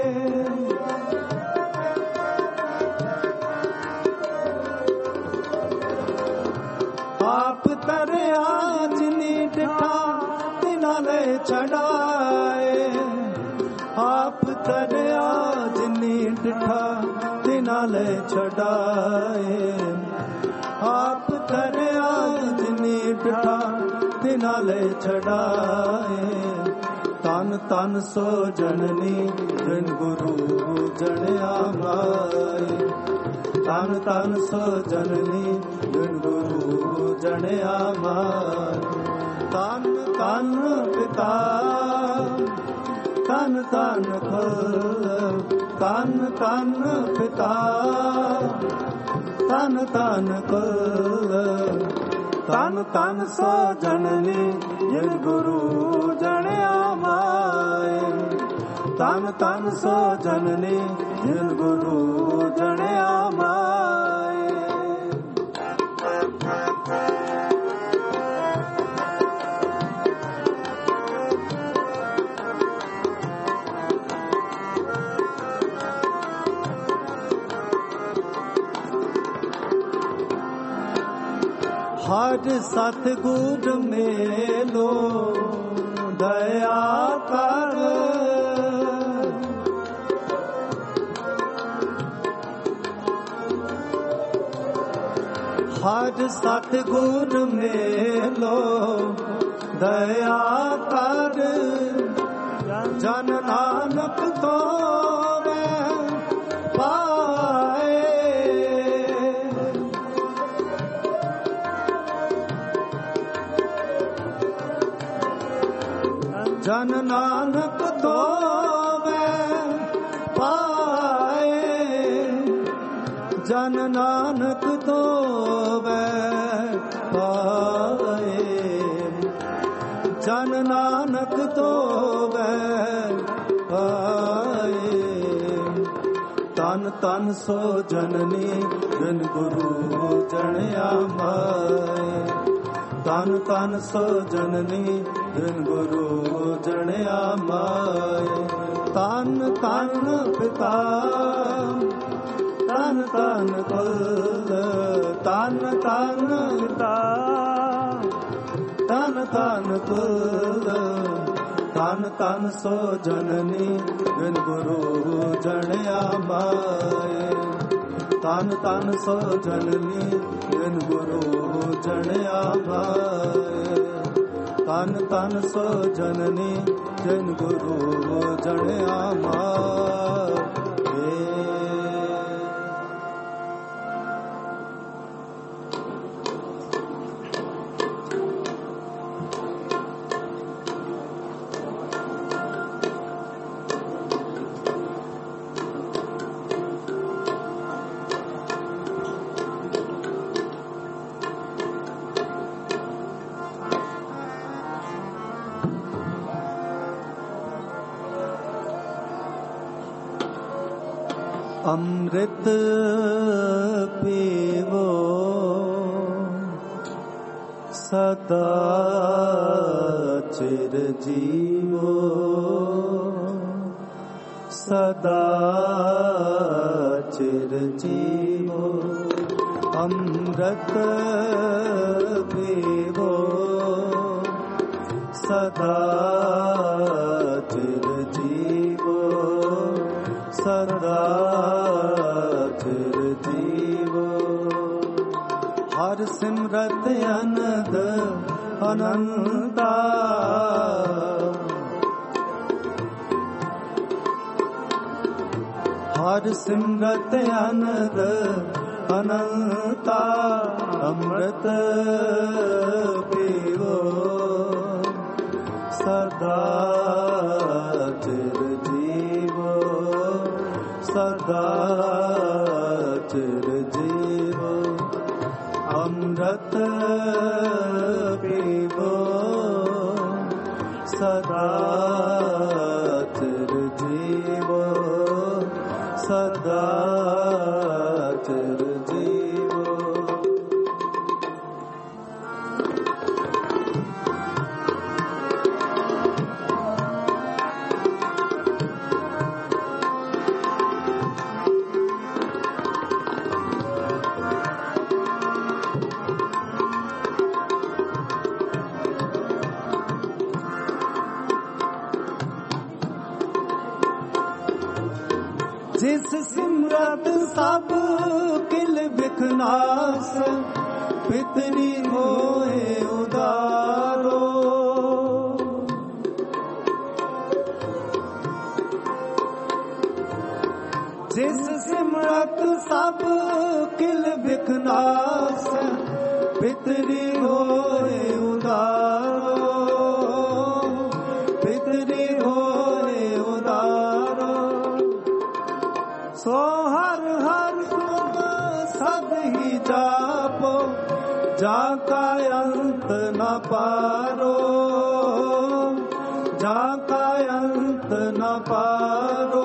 ਆਪ ਤਰਿਆ ਜਿਨੀ ਠਾ ਤੇ ਨਾਲੇ ਛਡਾਏ ਆਪ ਤਰਿਆ ਜਿਨੀ ਠਾ ਤੇ ਨਾਲੇ ਛਡਾਏ ਆਪ ਤਰਿਆ ਜਿਨੀ ਠਾ ਤੇ ਨਾਲੇ ਛਡਾਏ ਤਨ ਤਨ ਸੋ ਜਨਨੀ ਬਿਨ ਗੁਰੂ ਜਣਿਆ ਮਾਏ ਤਨ ਤਨ ਸੋ ਜਨਨੀ ਬਿਨ ਗੁਰੂ ਜਣਿਆ ਮਾਏ ਤਨ ਤਨ ਪਿਤਾ ਤਨ ਤਨ ਕੁਲ ਤਨ ਤਨ ਪਿਤਾ ਤਨ ਤਨ ਕੁਲ ਤਨ ਤਨ ਸੋ ਜਨਨੀ ਜਿਨ ਗੁਰੂ ਜਣਿਆ ਮਾਏ ਤਨ ਤਨ ਸੋ ਜਨਨੀ ਜਿਨ ਗੁਰੂ ਜਣਿਆ ਮਾਏ ਹਰ ਸਤਿਗੁਰ ਮੇਲੋ ਦਇਆ ਕਰ ਹਰ ਸਤਿਗੁਰ ਮੇਲੋ ਦਇਆ ਕਰ ਜਨ ਨਾਨਕ ਤੋਵੇ ਪਾਏ ਜਨ ਨਾਨਕ ਤੋਵੇ ਪਾਏ ਜਨ ਨਾਨਕ ਤੋਵੇ ਪਾਏ ਜਨ ਨਾਨਕ ਤੋਵੇ ਪਾਏ ਤਨ ਤਨ ਸੋ ਜਨਨੀ ਜਿਨ ਗੁਰੂ ਜਣਿਆ ਮਾਏ ਤਨ ਤਨ ਸੋ ਜਨਨੀ ਜਿਨ ਗੁਰੂ ਜਣਿਆ ਮਾਏ ਤਨ ਤਨ ਪਿਤਾ ਤਨ ਤਨ ਕੁਲ ਤਨ ਤਨ ਪਿਤਾ ਤਨ ਤਨ ਕੁਲ ਤਨ ਤਨ ਸੋ ਜਨਨੀ ਜਿਨ ਗੁਰੂ ਜਣਿਆ ਮਾਏ ਤਨ ਤਨ ਸੋ ਜਨਨੀ ਜਿਨ ਗੁਰੂ ਜਣਿਆ ਮਾਏ ਤਨ ਤਨ ਸੋ ਜਨਨੀ ਜਿਨ ਗੁਰੂ ਜਣਿਆ ਮਾਏ ਅੰਮ੍ਰਿਤ ਪੀਵੋ ਸਦਾ ਚਿਰ ਜੀਵੋ ਸਦਾ ਚਿਰ ਜੀਵੋ ਅੰਮ੍ਰਿਤ ਪੀਵੋ ਸਦਾ ਚਿਰ ਜੀਵੋ ਸਦਾ ਚਿਰ ਜੀਵੋ ਹਰ ਸਿਮਰਤ ਅਨੰਦ ਅਨੰਤਾ ਹਰ ਸਿਮਰਤ ਅਨੰਦ ਅਨੰਤਾ ਅੰਮ੍ਰਿਤ ਪੀਵੋ ਸਦਾ ਚਿਰ ਜੀਵੋ ਸਦਾ ਚਿਰ ਜੀਵੋ ਅੰਮ੍ਰਿਤ ਪੀਵੋ ਸਦਾ ਚਿਰ ਜੀਵੋ ਸਦਾ ਚਿਰ ਜੀਵੋ ਜਿਸ ਸਿਮਰਤ ਸਭ ਕਿਲ ਬਿਖਨਾਸ ਪਿਤਰੀ ਹੋਏ ਉਦਾਰੋ ਜਿਸ ਸਿਮਰਤ ਸਭ ਕਿਲ ਬਿਖਨਾਸ ਪਿਤਰੀ ਹੋਏ ਉਦਾਰੋ ਪਿਤਰੀ ਹੋਏ ਉਦਾਰੋ ਸੋ ਹਰ ਹਰ ਤੁਮ ਸਦ ਹੀ ਜਾਪੋ ਜਾ ਕਾ पारो, जाका अंत न पारो,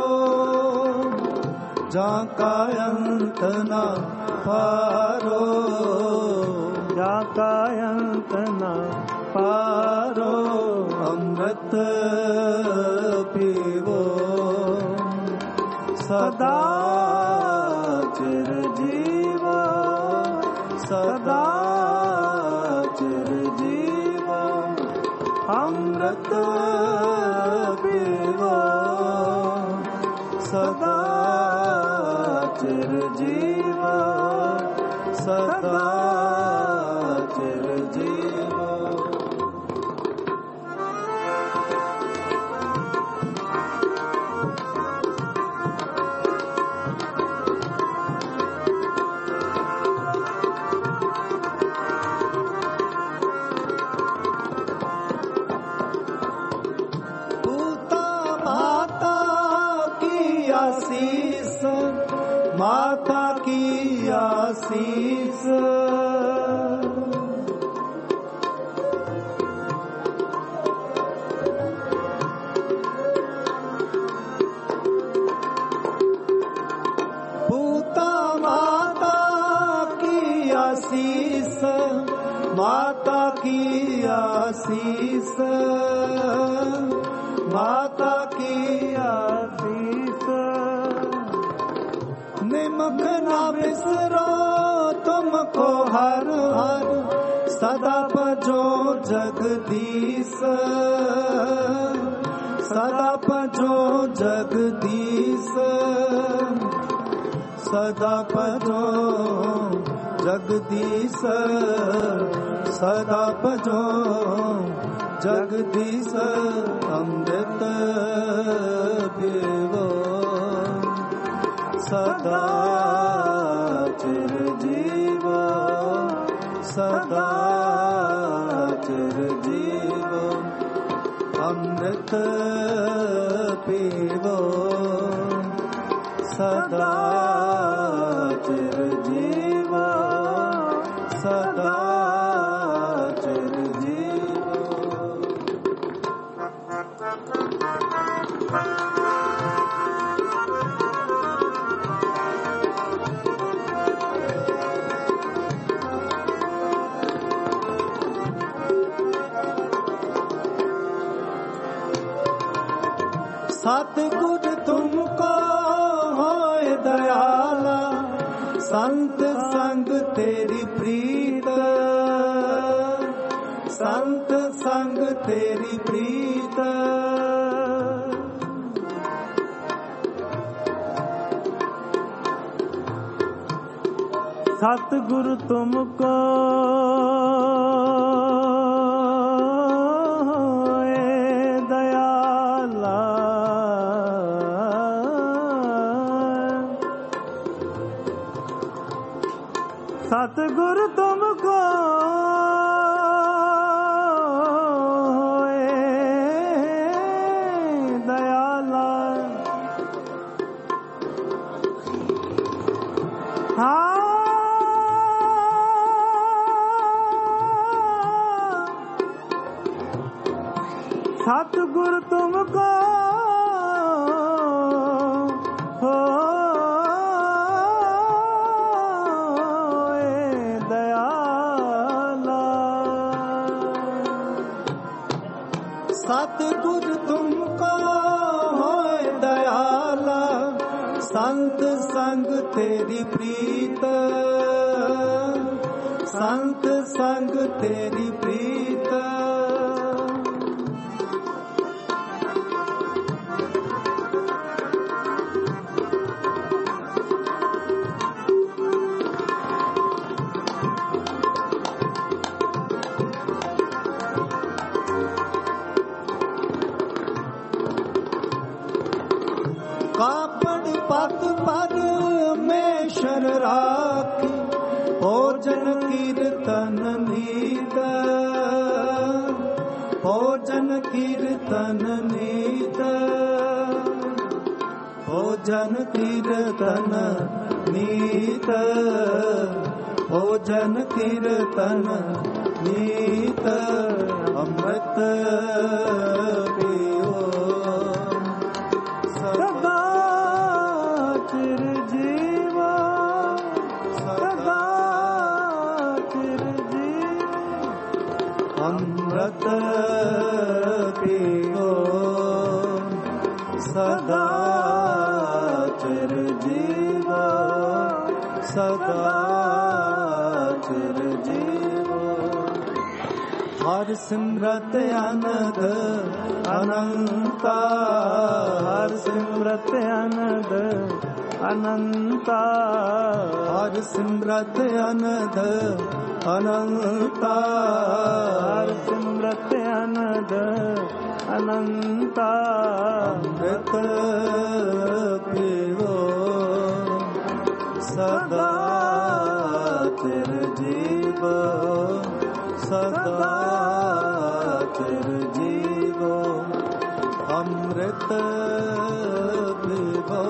जाका अंत न पारो, जाका अंत न पारो। अमृत पीवो सदा चिर जीवो, सदा चिर जीवो। अमृत पीवो सदा चिर जीवो, सदा चिर जीवो। माता की आशीष, पूता माता की आशीष, माता की आशीष, माता की आशीष। निमक न बिसरो तुमको हर हर, सदा भजो जगदीश, सदा भजो जगदीश, सदा भजो जगदीश, सदा भजो जगदीश। अमृत पीवो सदा चिर जीवो, सदा चिर जीवो। अमृत पीवो सदा चिर जीवो, सदा चिर जीवो। सतगुर तुमको होए दयाला, संत संग तेरी प्रीत, संत संग तेरी प्रीत। सतगुरु तुमको सतगुरु तुमको दयाला। हाँ सतगुरु तुमको हो सतगुर तुमको होए दयाला, संत संग तेरी प्रीत, संत संग तेरी प्रीत। कापड़ पत परमेश्वर राखी, भोजन कीर्तन नीत, भोजन कीर्तन नीत, भोजन कीर्तन नीत, भोजन कीर्तन नीत अमृत पियो सदा चिर जीवा सदा चिर जीवा अमृत पियो सदा चिर जीवा सदा चिर जीवा हर सिमरत अनंद अनंता हर सिमरत अनंद अनंता हर सिमरत अनंद अनंता हर सिमरत अनंद अनंता अमृत पियो सदा चिर जीव सदा चिर जीव अमृत पियो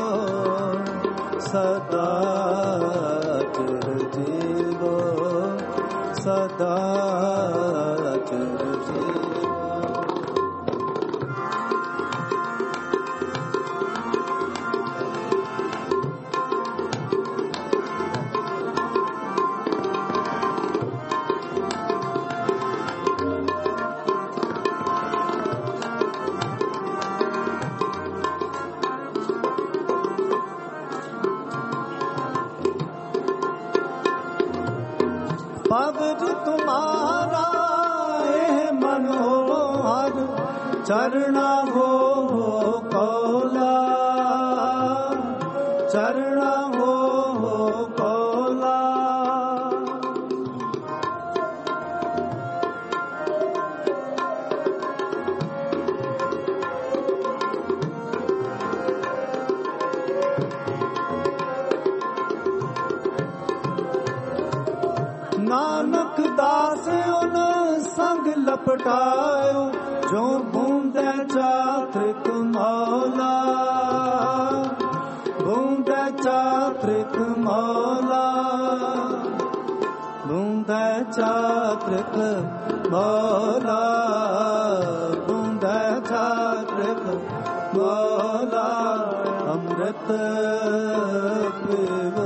सदा चिर जीव सदा चिर जीव पवज तुम्हारा ए मनोहर चरणा हो कौला चरणा हो कौला नानक दास उन संग लपटायो जो बूंदे चात्रिक मौला बूंदे चात्रिक मौला बूंदे चात्रिक मौला बूंदे चात्रिक मौला अमृत पियो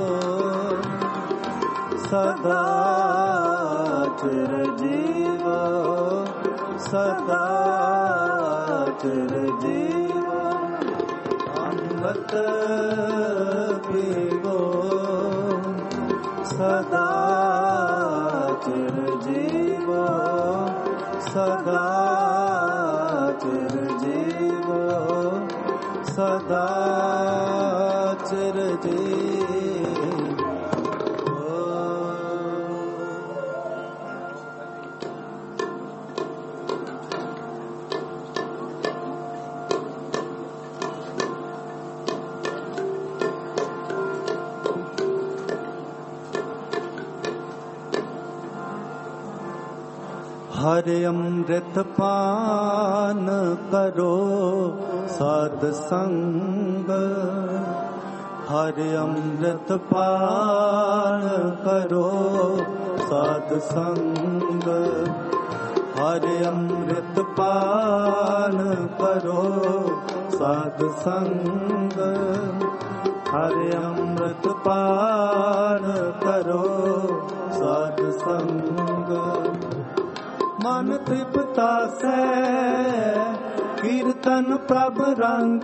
सदा चिर जीव सदा चिर जीव अमृत पियो सदा चिर जीव सदा चिर जीव सदा चिर जीव हर अमृत पान करो साध संग हर अमृत पान करो साध संग हर अमृत पान करो साध संग हर अमृत पान करो साध संग मन तृप्ता से कीर्तन प्रभ रंग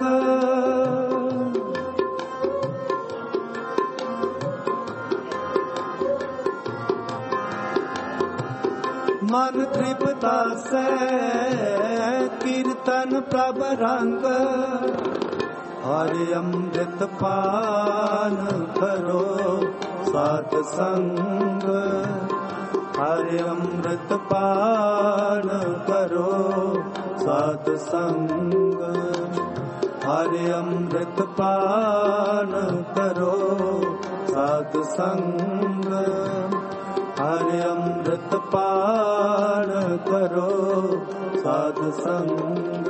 मन तृप्ता से कीर्तन प्रभ रंग हरि अमृत पान करो साध संग हरि अमृत पान करो साध संग हरि अमृत पान करो साध संग हरि अमृत पान करो साध संग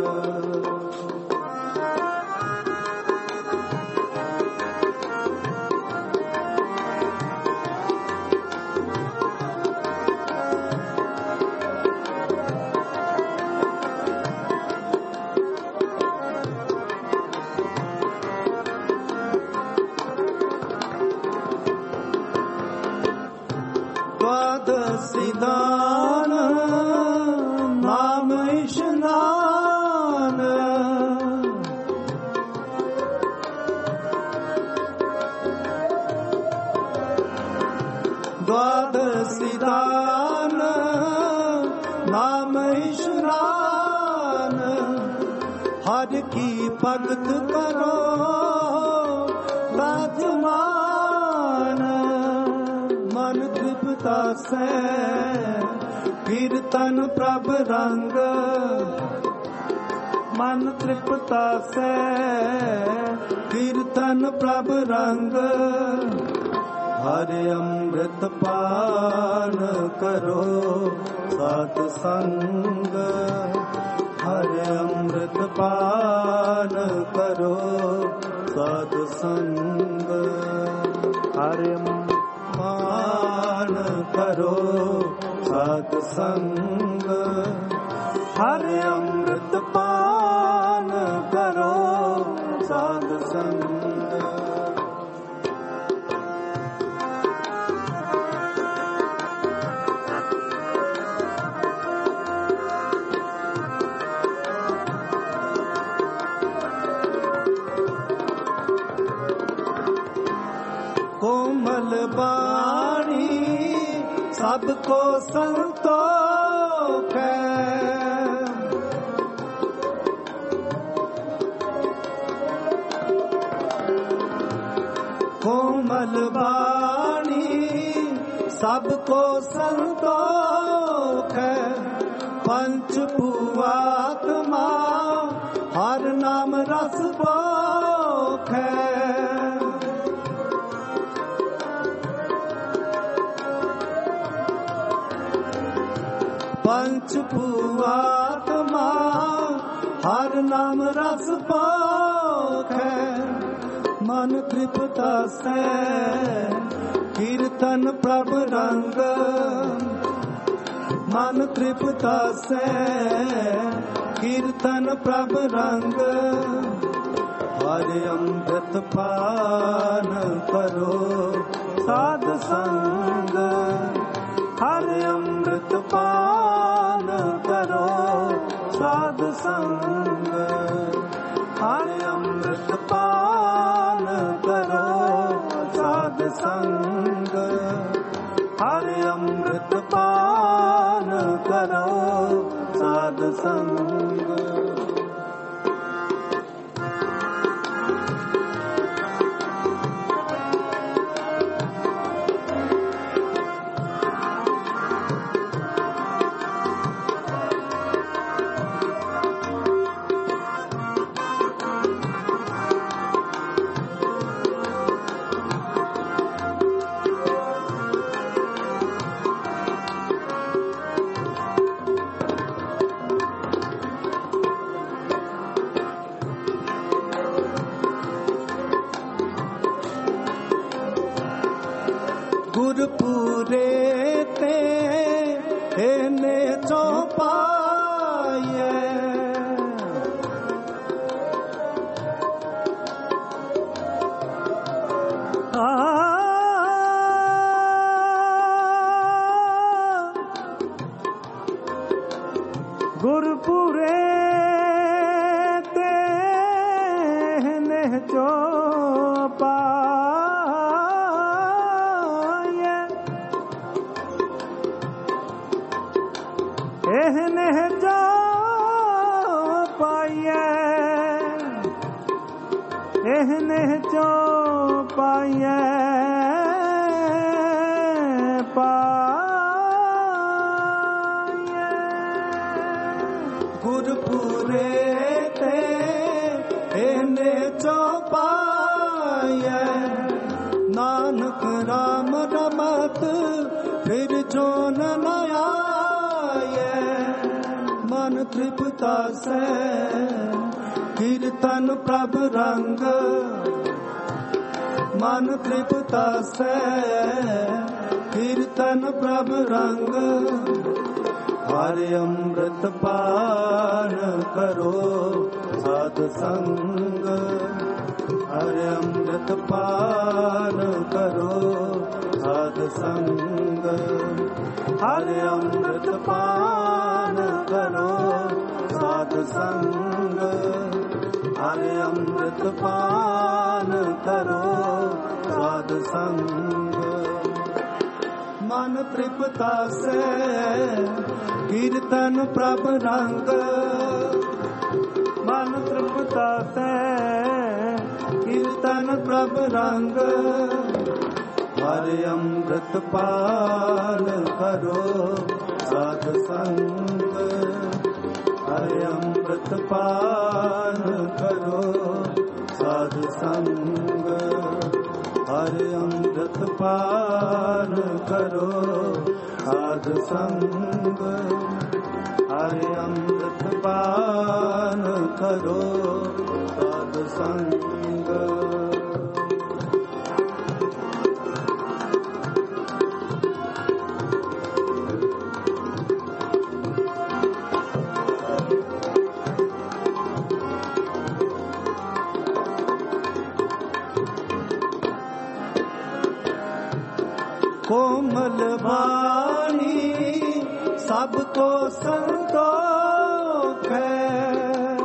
ਨਾਮ ਇਸ਼ਨਾਨ ਹਰ ਕੀ ਭਗਤ ਕਰੋ ਲਾਜਮਾਨ ਮਨ ਤ੍ਰਿਪਤਾ ਸੈ ਕੀਰਤਨ ਪ੍ਰਭ ਰੰਗ ਮਨ ਤ੍ਰਿਪਤਾ ਸੈ ਕੀਰਤਨ ਪ੍ਰਭ ਰੰਗ ਹਰਿ ਅੰਮ੍ਰਿਤ ਪਾਨ ਕਰੋ ਸਤ ਸੰਗ ਹਰਿ ਅੰਮ੍ਰਿਤ ਪਾਨ ਕਰੋ ਸਤ ਸੰਗ ਹਰਿ ਪਾਨ ਕਰੋ ਸਤ ਸੰਗ ਹਰਿ ਅੰਮ੍ਰਿਤ ਪਾਨ ਕਰੋ ਸਤ ਸੰਗ ਕੋਮਲ ਬਾਣੀ ਸਭ ਕੋ ਸੰਤੋਖ ਹੈ ਕੋਮਲ ਬਾਣੀ ਸਭ ਕੋ ਸੰਤੋਖ ਹੈ ਪੰਚ ਭੂਆਤਮਾ ਹਰ ਨਾਮ ਰਸ ਭੋਖ ਹੈ ਪੰਚ ਭੂਆਤਮਾ ਹਰ ਨਾਮ ਰਸ ਭੋਖ ਹੈ ਮਨ ਤ੍ਰਿਪਤਾ ਸੈ ਕੀਰਤਨ ਪ੍ਰਭ ਰੰਗ ਮਨ ਤ੍ਰਿਪਤਾ ਸੈ ਕੀਰਤਨ ਪ੍ਰਭ ਰੰਗ ਹਰਿ ਅੰਮ੍ਰਿਤ ਪਾਨ ਕਰੋ ਸਾਧ ਸੰਗ ਹਰਿ ਅੰਮ੍ਰਿਤ ਪਾਨ ਕਰੋ ਸਾਧ ਸੰਗ ਹਰਿ ਅੰਮ੍ਰਿਤ ਪਾਨ ਕਰੋ ਸਾਧ ਸੰਗ ਹਰਿ ਅੰਮ੍ਰਿਤ ਪਾਨ ਕਰੋ ਸਾਧ ਸੰਗ ਗੁਰਪੂਰੇ ਤੇ ਇਹਨੇ ਚੌਪਾਈਏ ਗੁਰਪੂਰੇ ਤੇ ਇਹਨੇ ਚੌਪਾਈਏ ਇਹਨੇ ਚੌਪਾਈਏ ਇਹਨੇ ਚੌਪਾਈਏ ਪਾਈਏ ਗੁਰਪੂਰੇ ਤੇ ਇਹਨੇ ਚੌਪਾਈਏ ਨਾਨਕ ਰਾਮ ਰਮਤ ਫਿਰ ਜੋਨ ਨ ਆਏ ਮਨ ਤ੍ਰਿਪਤਾ ਸੈ ਕੀਰਤਨ ਪ੍ਰਭ ਰੰਗ ਮਨ ਤ੍ਰਿਪਤਾ ਸੈ ਕੀਰਤਨ ਪ੍ਰਭ ਰੰਗ ਹਰਿ ਅੰਮ੍ਰਿਤ ਪਾਨ ਕਰੋ ਸਾਧ ਸੰਗ ਹਰਿ ਅੰਮ੍ਰਿਤ ਪਾਨ ਕਰੋ ਸਾਧ ਸੰਗ ਹਰਿ ਅੰਮ੍ਰਿਤ ਪਾਨ ਕਰੋ ਸਾਧ ਸੰਗ ਹਰਿ ਅੰਮ੍ਰਿਤ ਪਾਨ ਕਰੋ ਸਾਧ ਸੰਗ मन तृप्ता से कीर्तन प्रभ रंग मन तृप्ता से कीर्तन प्रभ रंग हरि अमृत पान करो साध संग हरि अमृत पान करो साध संग हरि अमृत पान करो साध संग हरि अमृत पान करो साध संग कोमल वाणी सबको संतोष है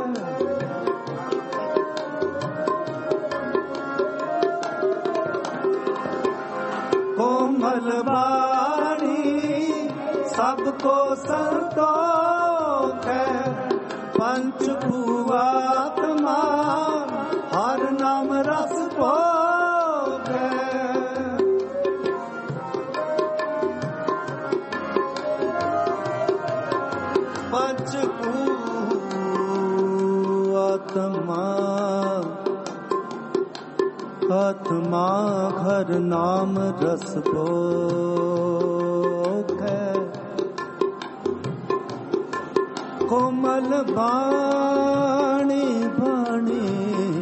कोमल वाणी सबको संतोष है पंचभूआत्मा हर नाम रस भोग है आत्मा घर नाम रस भोग है कोमल वाणी वाणी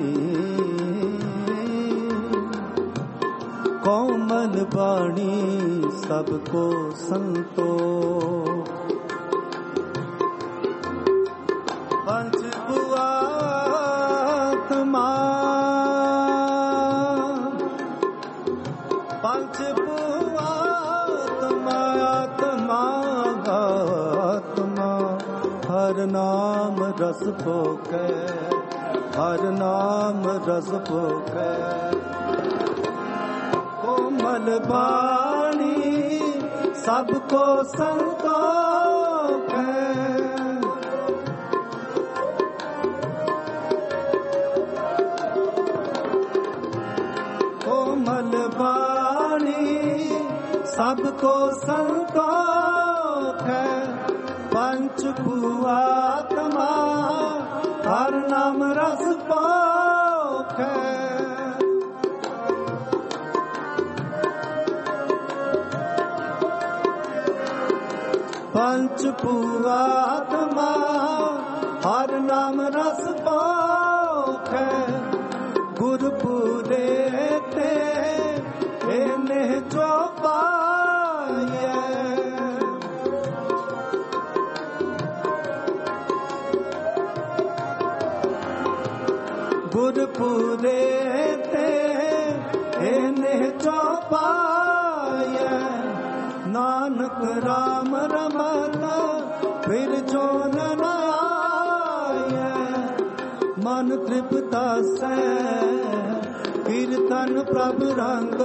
कोमल वाणी सबको संतोष पंचभूआत्मा पंचभूआत्मा आत्मा आत्मा हर नाम रस भोगे हर नाम रस भोगे कोमल वाणी सबको संतोष है कोमल वाणी सबको संतोष है पंचभूआत्मा हर नाम रस भोग है पंचभूआत्मा हर नाम रस भोग है गुरपुरे ते इन्हें जो पाए गुरपुरे ते इन्हें जो पाए नानक राम रमन फिर जो न आए मन तृप्ता से कीर्तन प्रभ रंग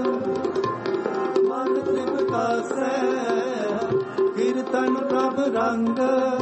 मन तृप्ता से कीर्तन प्रभ रंग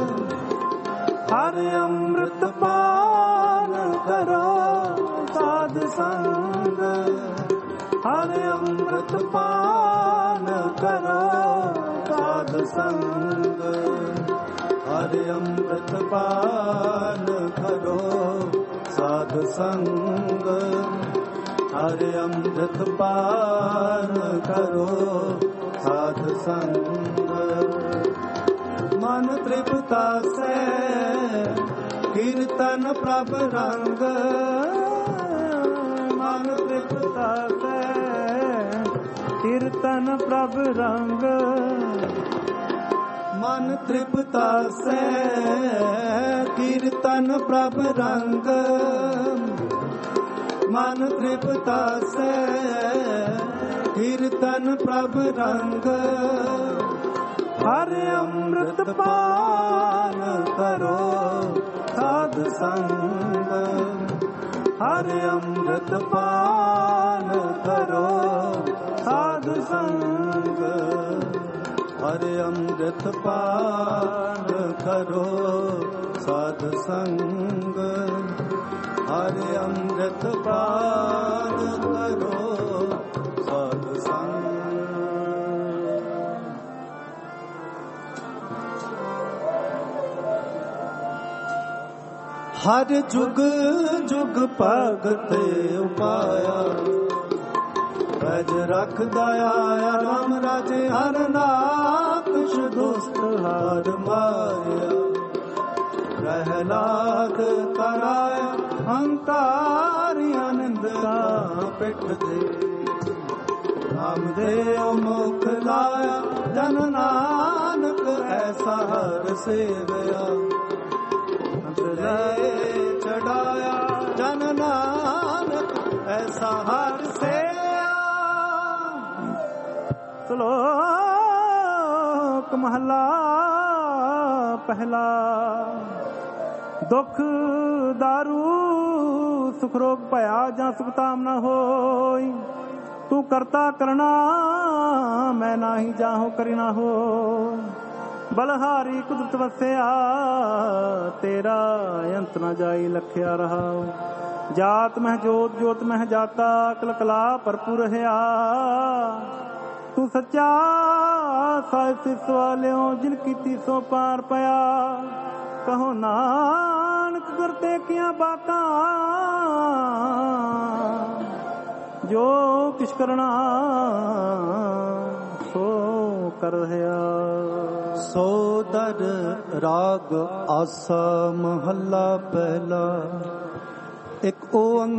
हरि अमृत पान करो साध संग हरि अमृत पान करो साध संग हरि अमृत पान करो साध संग हरि अमृत पान करो साध संग मन तृप्ता से कीर्तन प्रभ रंग मन तृप्ता से कीर्तन प्रभ रंग मन तृप्ता से कीर्तन प्रभ रंग मन तृप्ता से कीर्तन प्रभ रंग हरि अमृत पान करो साध संग हरि अमृत पान करो ਸਾਧ ਸੰਗ। ਹਰਿ ਅੰਮ੍ਰਿਤ ਪਾਨ ਕਰੋ ਸਾਧ ਸੰਗ। ਹਰਿ ਅੰਮ੍ਰਿਤ ਪਾਨ ਕਰੋ ਸਾਧ ਸੰਗ। ਹਰ ਜੁਗ ਜੁਗ ਭਗਤ ਉਪਾਇਆ। ਰਜ ਰਖਦਾ ਆਇਆ ਰਾਮ ਰਾਜੇ ਹਰ ਨਾਕਸ਼ ਦੁਸਤ ਹਾਰ ਮਾਰਿਆ। ਪ੍ਰਹਿਲਾਦ ਕਰਾਇਆ ਹੰਕਾਰੀ ਅਨੰਦਰਾ ਪਿੱਠ ਦੇ। ਨਾਮਦੇਵ ਮੁਖ ਲਾਇਆ ਜਨ ਨਾਨਕ ਐਸਾ ਹਰ ਸੇਵਿਆ। ਚੜਾਇਆ ਜਨ ਨਾਨਕ ਐਸਾ ਹਰ ਸੇਵਿਆ। ਸ਼ਲੋਕ ਮਹਲਾ ਪਹਿਲਾ। ਦੁਖ ਦਾਰੂ ਸੁਖ ਰੋਗ ਭਇਆ ਜਾਂ ਸੁਖ ਤਾਮ ਨਾ ਹੋਈ। ਤੂੰ ਕਰਤਾ ਕਰਣਾ ਮੈਂ ਨਾਹੀ ਜਾਹੋ ਕਰੀ ਨਾ ਹੋ। ਬਲਹਾਰੀ ਕੁਦਰਤ ਵਸਿਆ ਤੇਰਾ ਅੰਤ ਨਾ ਜਾਈ ਲਖਿਆ ਰਹਾ। ਜਾਤ ਮਹਿ ਜੋਤ ਜੋਤ ਮਹਿ ਜਾਤਾ ਕਲ ਕਲਾ ਭਰਪੂਰ ਰਹਾ। ਤੂੰ ਸੱਚਾ ਸਾਹਿਬ ਸਿਸ ਵਾਲਿਓ ਜਿਨ ਕੀਤੀ ਸੋ ਪਾਰ ਪਿਆ। ਕਹੋ ਨਾਨਕ ਕਰਤੇ ਕੀਆਂ ਬਾਤਾਂ ਜੋ ਕਿਛ ਕਰਨਾ ਸੋ ਕਰ ਰਹਾ। ਸੋ ਦਰ ਰਾਗ ਆਸਾ ਮਹੱਲਾ ਪਹਿਲਾ। ਇੱਕ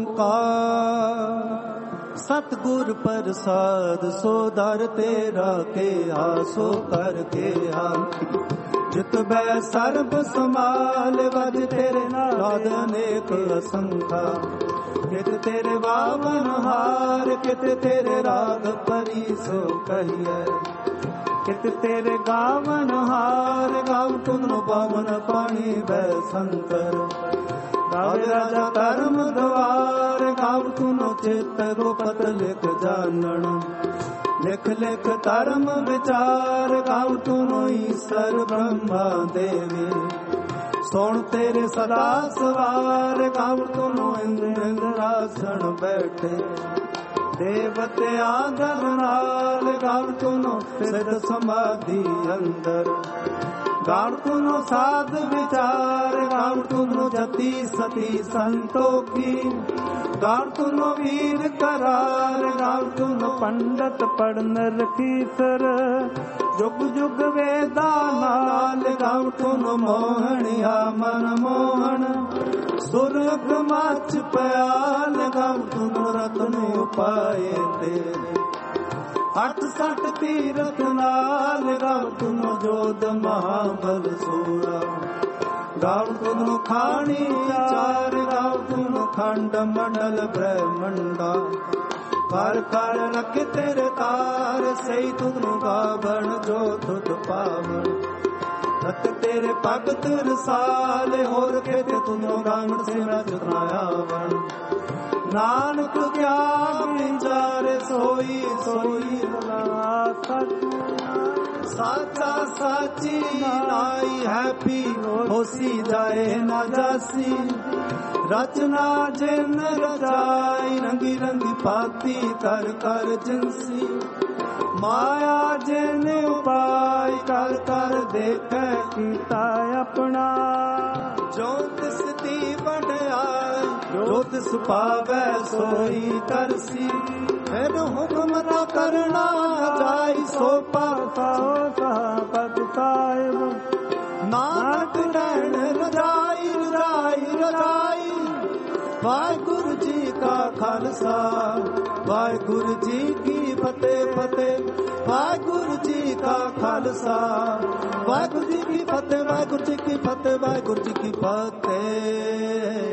ਓੰਕਾਰ ਸਤਿਗੁਰ ਪ੍ਰਸਾਦ। ਸੋ ਦਰ ਤੇਰਾ ਕਿਹਾ ਸੋ ਕਰ ਕਿਹਾ। ਜਿਤ ਬੈ ਸਰਬ ਸਮਾਲ ਵਜ ਤੇਰੇ ਨਾਦ ਅਨੇਕ ਅਸੰਖਾ। ਕਿਤ ਤੇਰੇ ਬਾਵਨ ਹਾਰ ਕਿਤ ਤੇਰੇ ਰਾਗ ਪਰੀ ਸੋ ਕਹੀਐ। ਕਿਤ ਤੇਰੇ ਗਾਵਨ ਹਾਰ ਗਾਵ ਤੁਧਨੁ ਪਾਵਨ ਪਾਣੀ ਬੈ ਸੰਤਰ। ਗਾਵੇ ਰਾਜਾ ਧਰਮ ਦਵਾਰ ਗਾਵ ਤੁਨੋ ਚਿਤ ਗੁਪਤ ਲਿਖ ਜਾਣਨ। ਲਿਖ ਲਿਖ ਧਰਮ ਵਿਚਾਰ ਗਾਵ ਤੁਨੋ ਈਸਰ ਬ੍ਰਹਮਾ ਦੇਵੀ। ਸੁਣ ਤੇਰੇ ਸਦਾ ਸਵਾਰ ਗਾਵ ਤੁਨੋ ਇੰਦਰਾਸਣ ਬੈਠੇ। ਦੇਵਤਿਆਂ ਦਰ ਨਾਲ ਗਾਵ ਤੁਨੋ ਸਿਧ ਸਮਾਧੀ ਅੰਦਰ। ਗਾਵ ਤੁਨੋ ਸਾਧ ਵਿਚਾਰ ਗਾਵ ਤੁਨੋ ਜਤੀ ਸਤੀ ਸੰਤੋਖੀ। ਗਾਵ ਤੁਨੋ ਵੀਰ ਕਰਾਰ ਗਾਵ ਤੁਨੋ ਪੰਡਤ ਪੜਨ ਰਖੀਸਰ। ਜੁਗ ਜੁਗ ਵੇਦਾ ਨਾਲ ਗਾਵ ਤੁਨੋ ਮੋਹਣਿਆ ਮਨ ਮੋਹਣ। ਸੁਰਗ ਮਚ ਪਿਆਲ ਗਾਵ ਤੁਨੋ ਰਤਨ ਉਪਾਏ ਤੇਰੇ। 68 ਤੀਰਥ ਨਾਲ ਗਾਵ ਤੁਨੋ ਜੋਧ ਮਹਾਬਲ ਸੂਰਾ। ਗਾਵ ਤੁਨੋ ਖਾਣੀ ਚਾਰ ਗਾਵ ਤੁਨੋ ਖੰਡ ਮੰਡਲ ਬ੍ਰਹਮੰਡਾ। ਕਰ ਕਰ ਰਖ ਤੇਰੇ ਤਾਰ ਸਹੀ ਤੁਧਨੁ ਗਾਵਣ ਜੋ ਤੁਧ ਪਾਵਨ। ਰਤ ਤੇਰੇ ਭਗਤ ਰਸਾਲੇ ਹੋਰ ਕਿਤੇ ਤੁਨੋ ਗਾਵਣ ਸਿਮਰਤ ਨਾ ਆਵਣ। ਨਾਨਕ ਗਿਆਨ ਵਿਚਾਰੇ ਸੋਈ ਸੋਈ ਸਾਚਾ ਸਾਚੀ ਨਾਈ ਹੈਪੀ ਹੋਸੀ ਜਾਏ ਨਾ ਜਾਸੀ। ਰਚਨਾ ਜਿਨ ਰਚਾਈ ਰੰਗੀ ਰੰਗੀ ਪਾਤੀ ਕਰ ਕਰ ਜਿਨਸੀ। ਮਾਇਆ ਜਿਨ ਉਪਾਈ ਕਰ ਕਰ ਦੇਖੈ ਕੀਤਾ ਆਪਣਾ। ਜੋ ਤਿਸ ਦੀ ਵਡਿਆਈ ਜੋ ਤਿਸ ਪਾਵੈ ਸੋਈ ਕਰਸੀ। ਫਿਰ ਹੁਕਮ ਨਾ ਕਰਨਾ ਜਾਈ ਸੋ ਪਾਸਾਓ ਸਾਪਤ ਸਾਹਿਬ। ਨਾਨਕ ਰਹਿਣ ਰਜਾਈ ਰਜਾਈ ਰਜਾਈ। ਵਾਹਿਗੁਰੂ ਜੀ ਕਾ ਖਾਲਸਾ ਵਾਹਿਗੁਰੂ ਜੀ ਕੀ ਫਤਿਹ ਫਤਿਹ। ਵਾਹਿਗੁਰੂ ਜੀ ਕਾ ਖਾਲਸਾ ਵਾਹਿਗੁਰੂ ਜੀ ਕੀ ਫਤਿਹ। ਵਾਹਿਗੁਰੂ ਜੀ ਕੀ ਫਤਿਹ ਵਾਹਿਗੁਰੂ ਜੀ ਕੀ ਫਤਿਹ।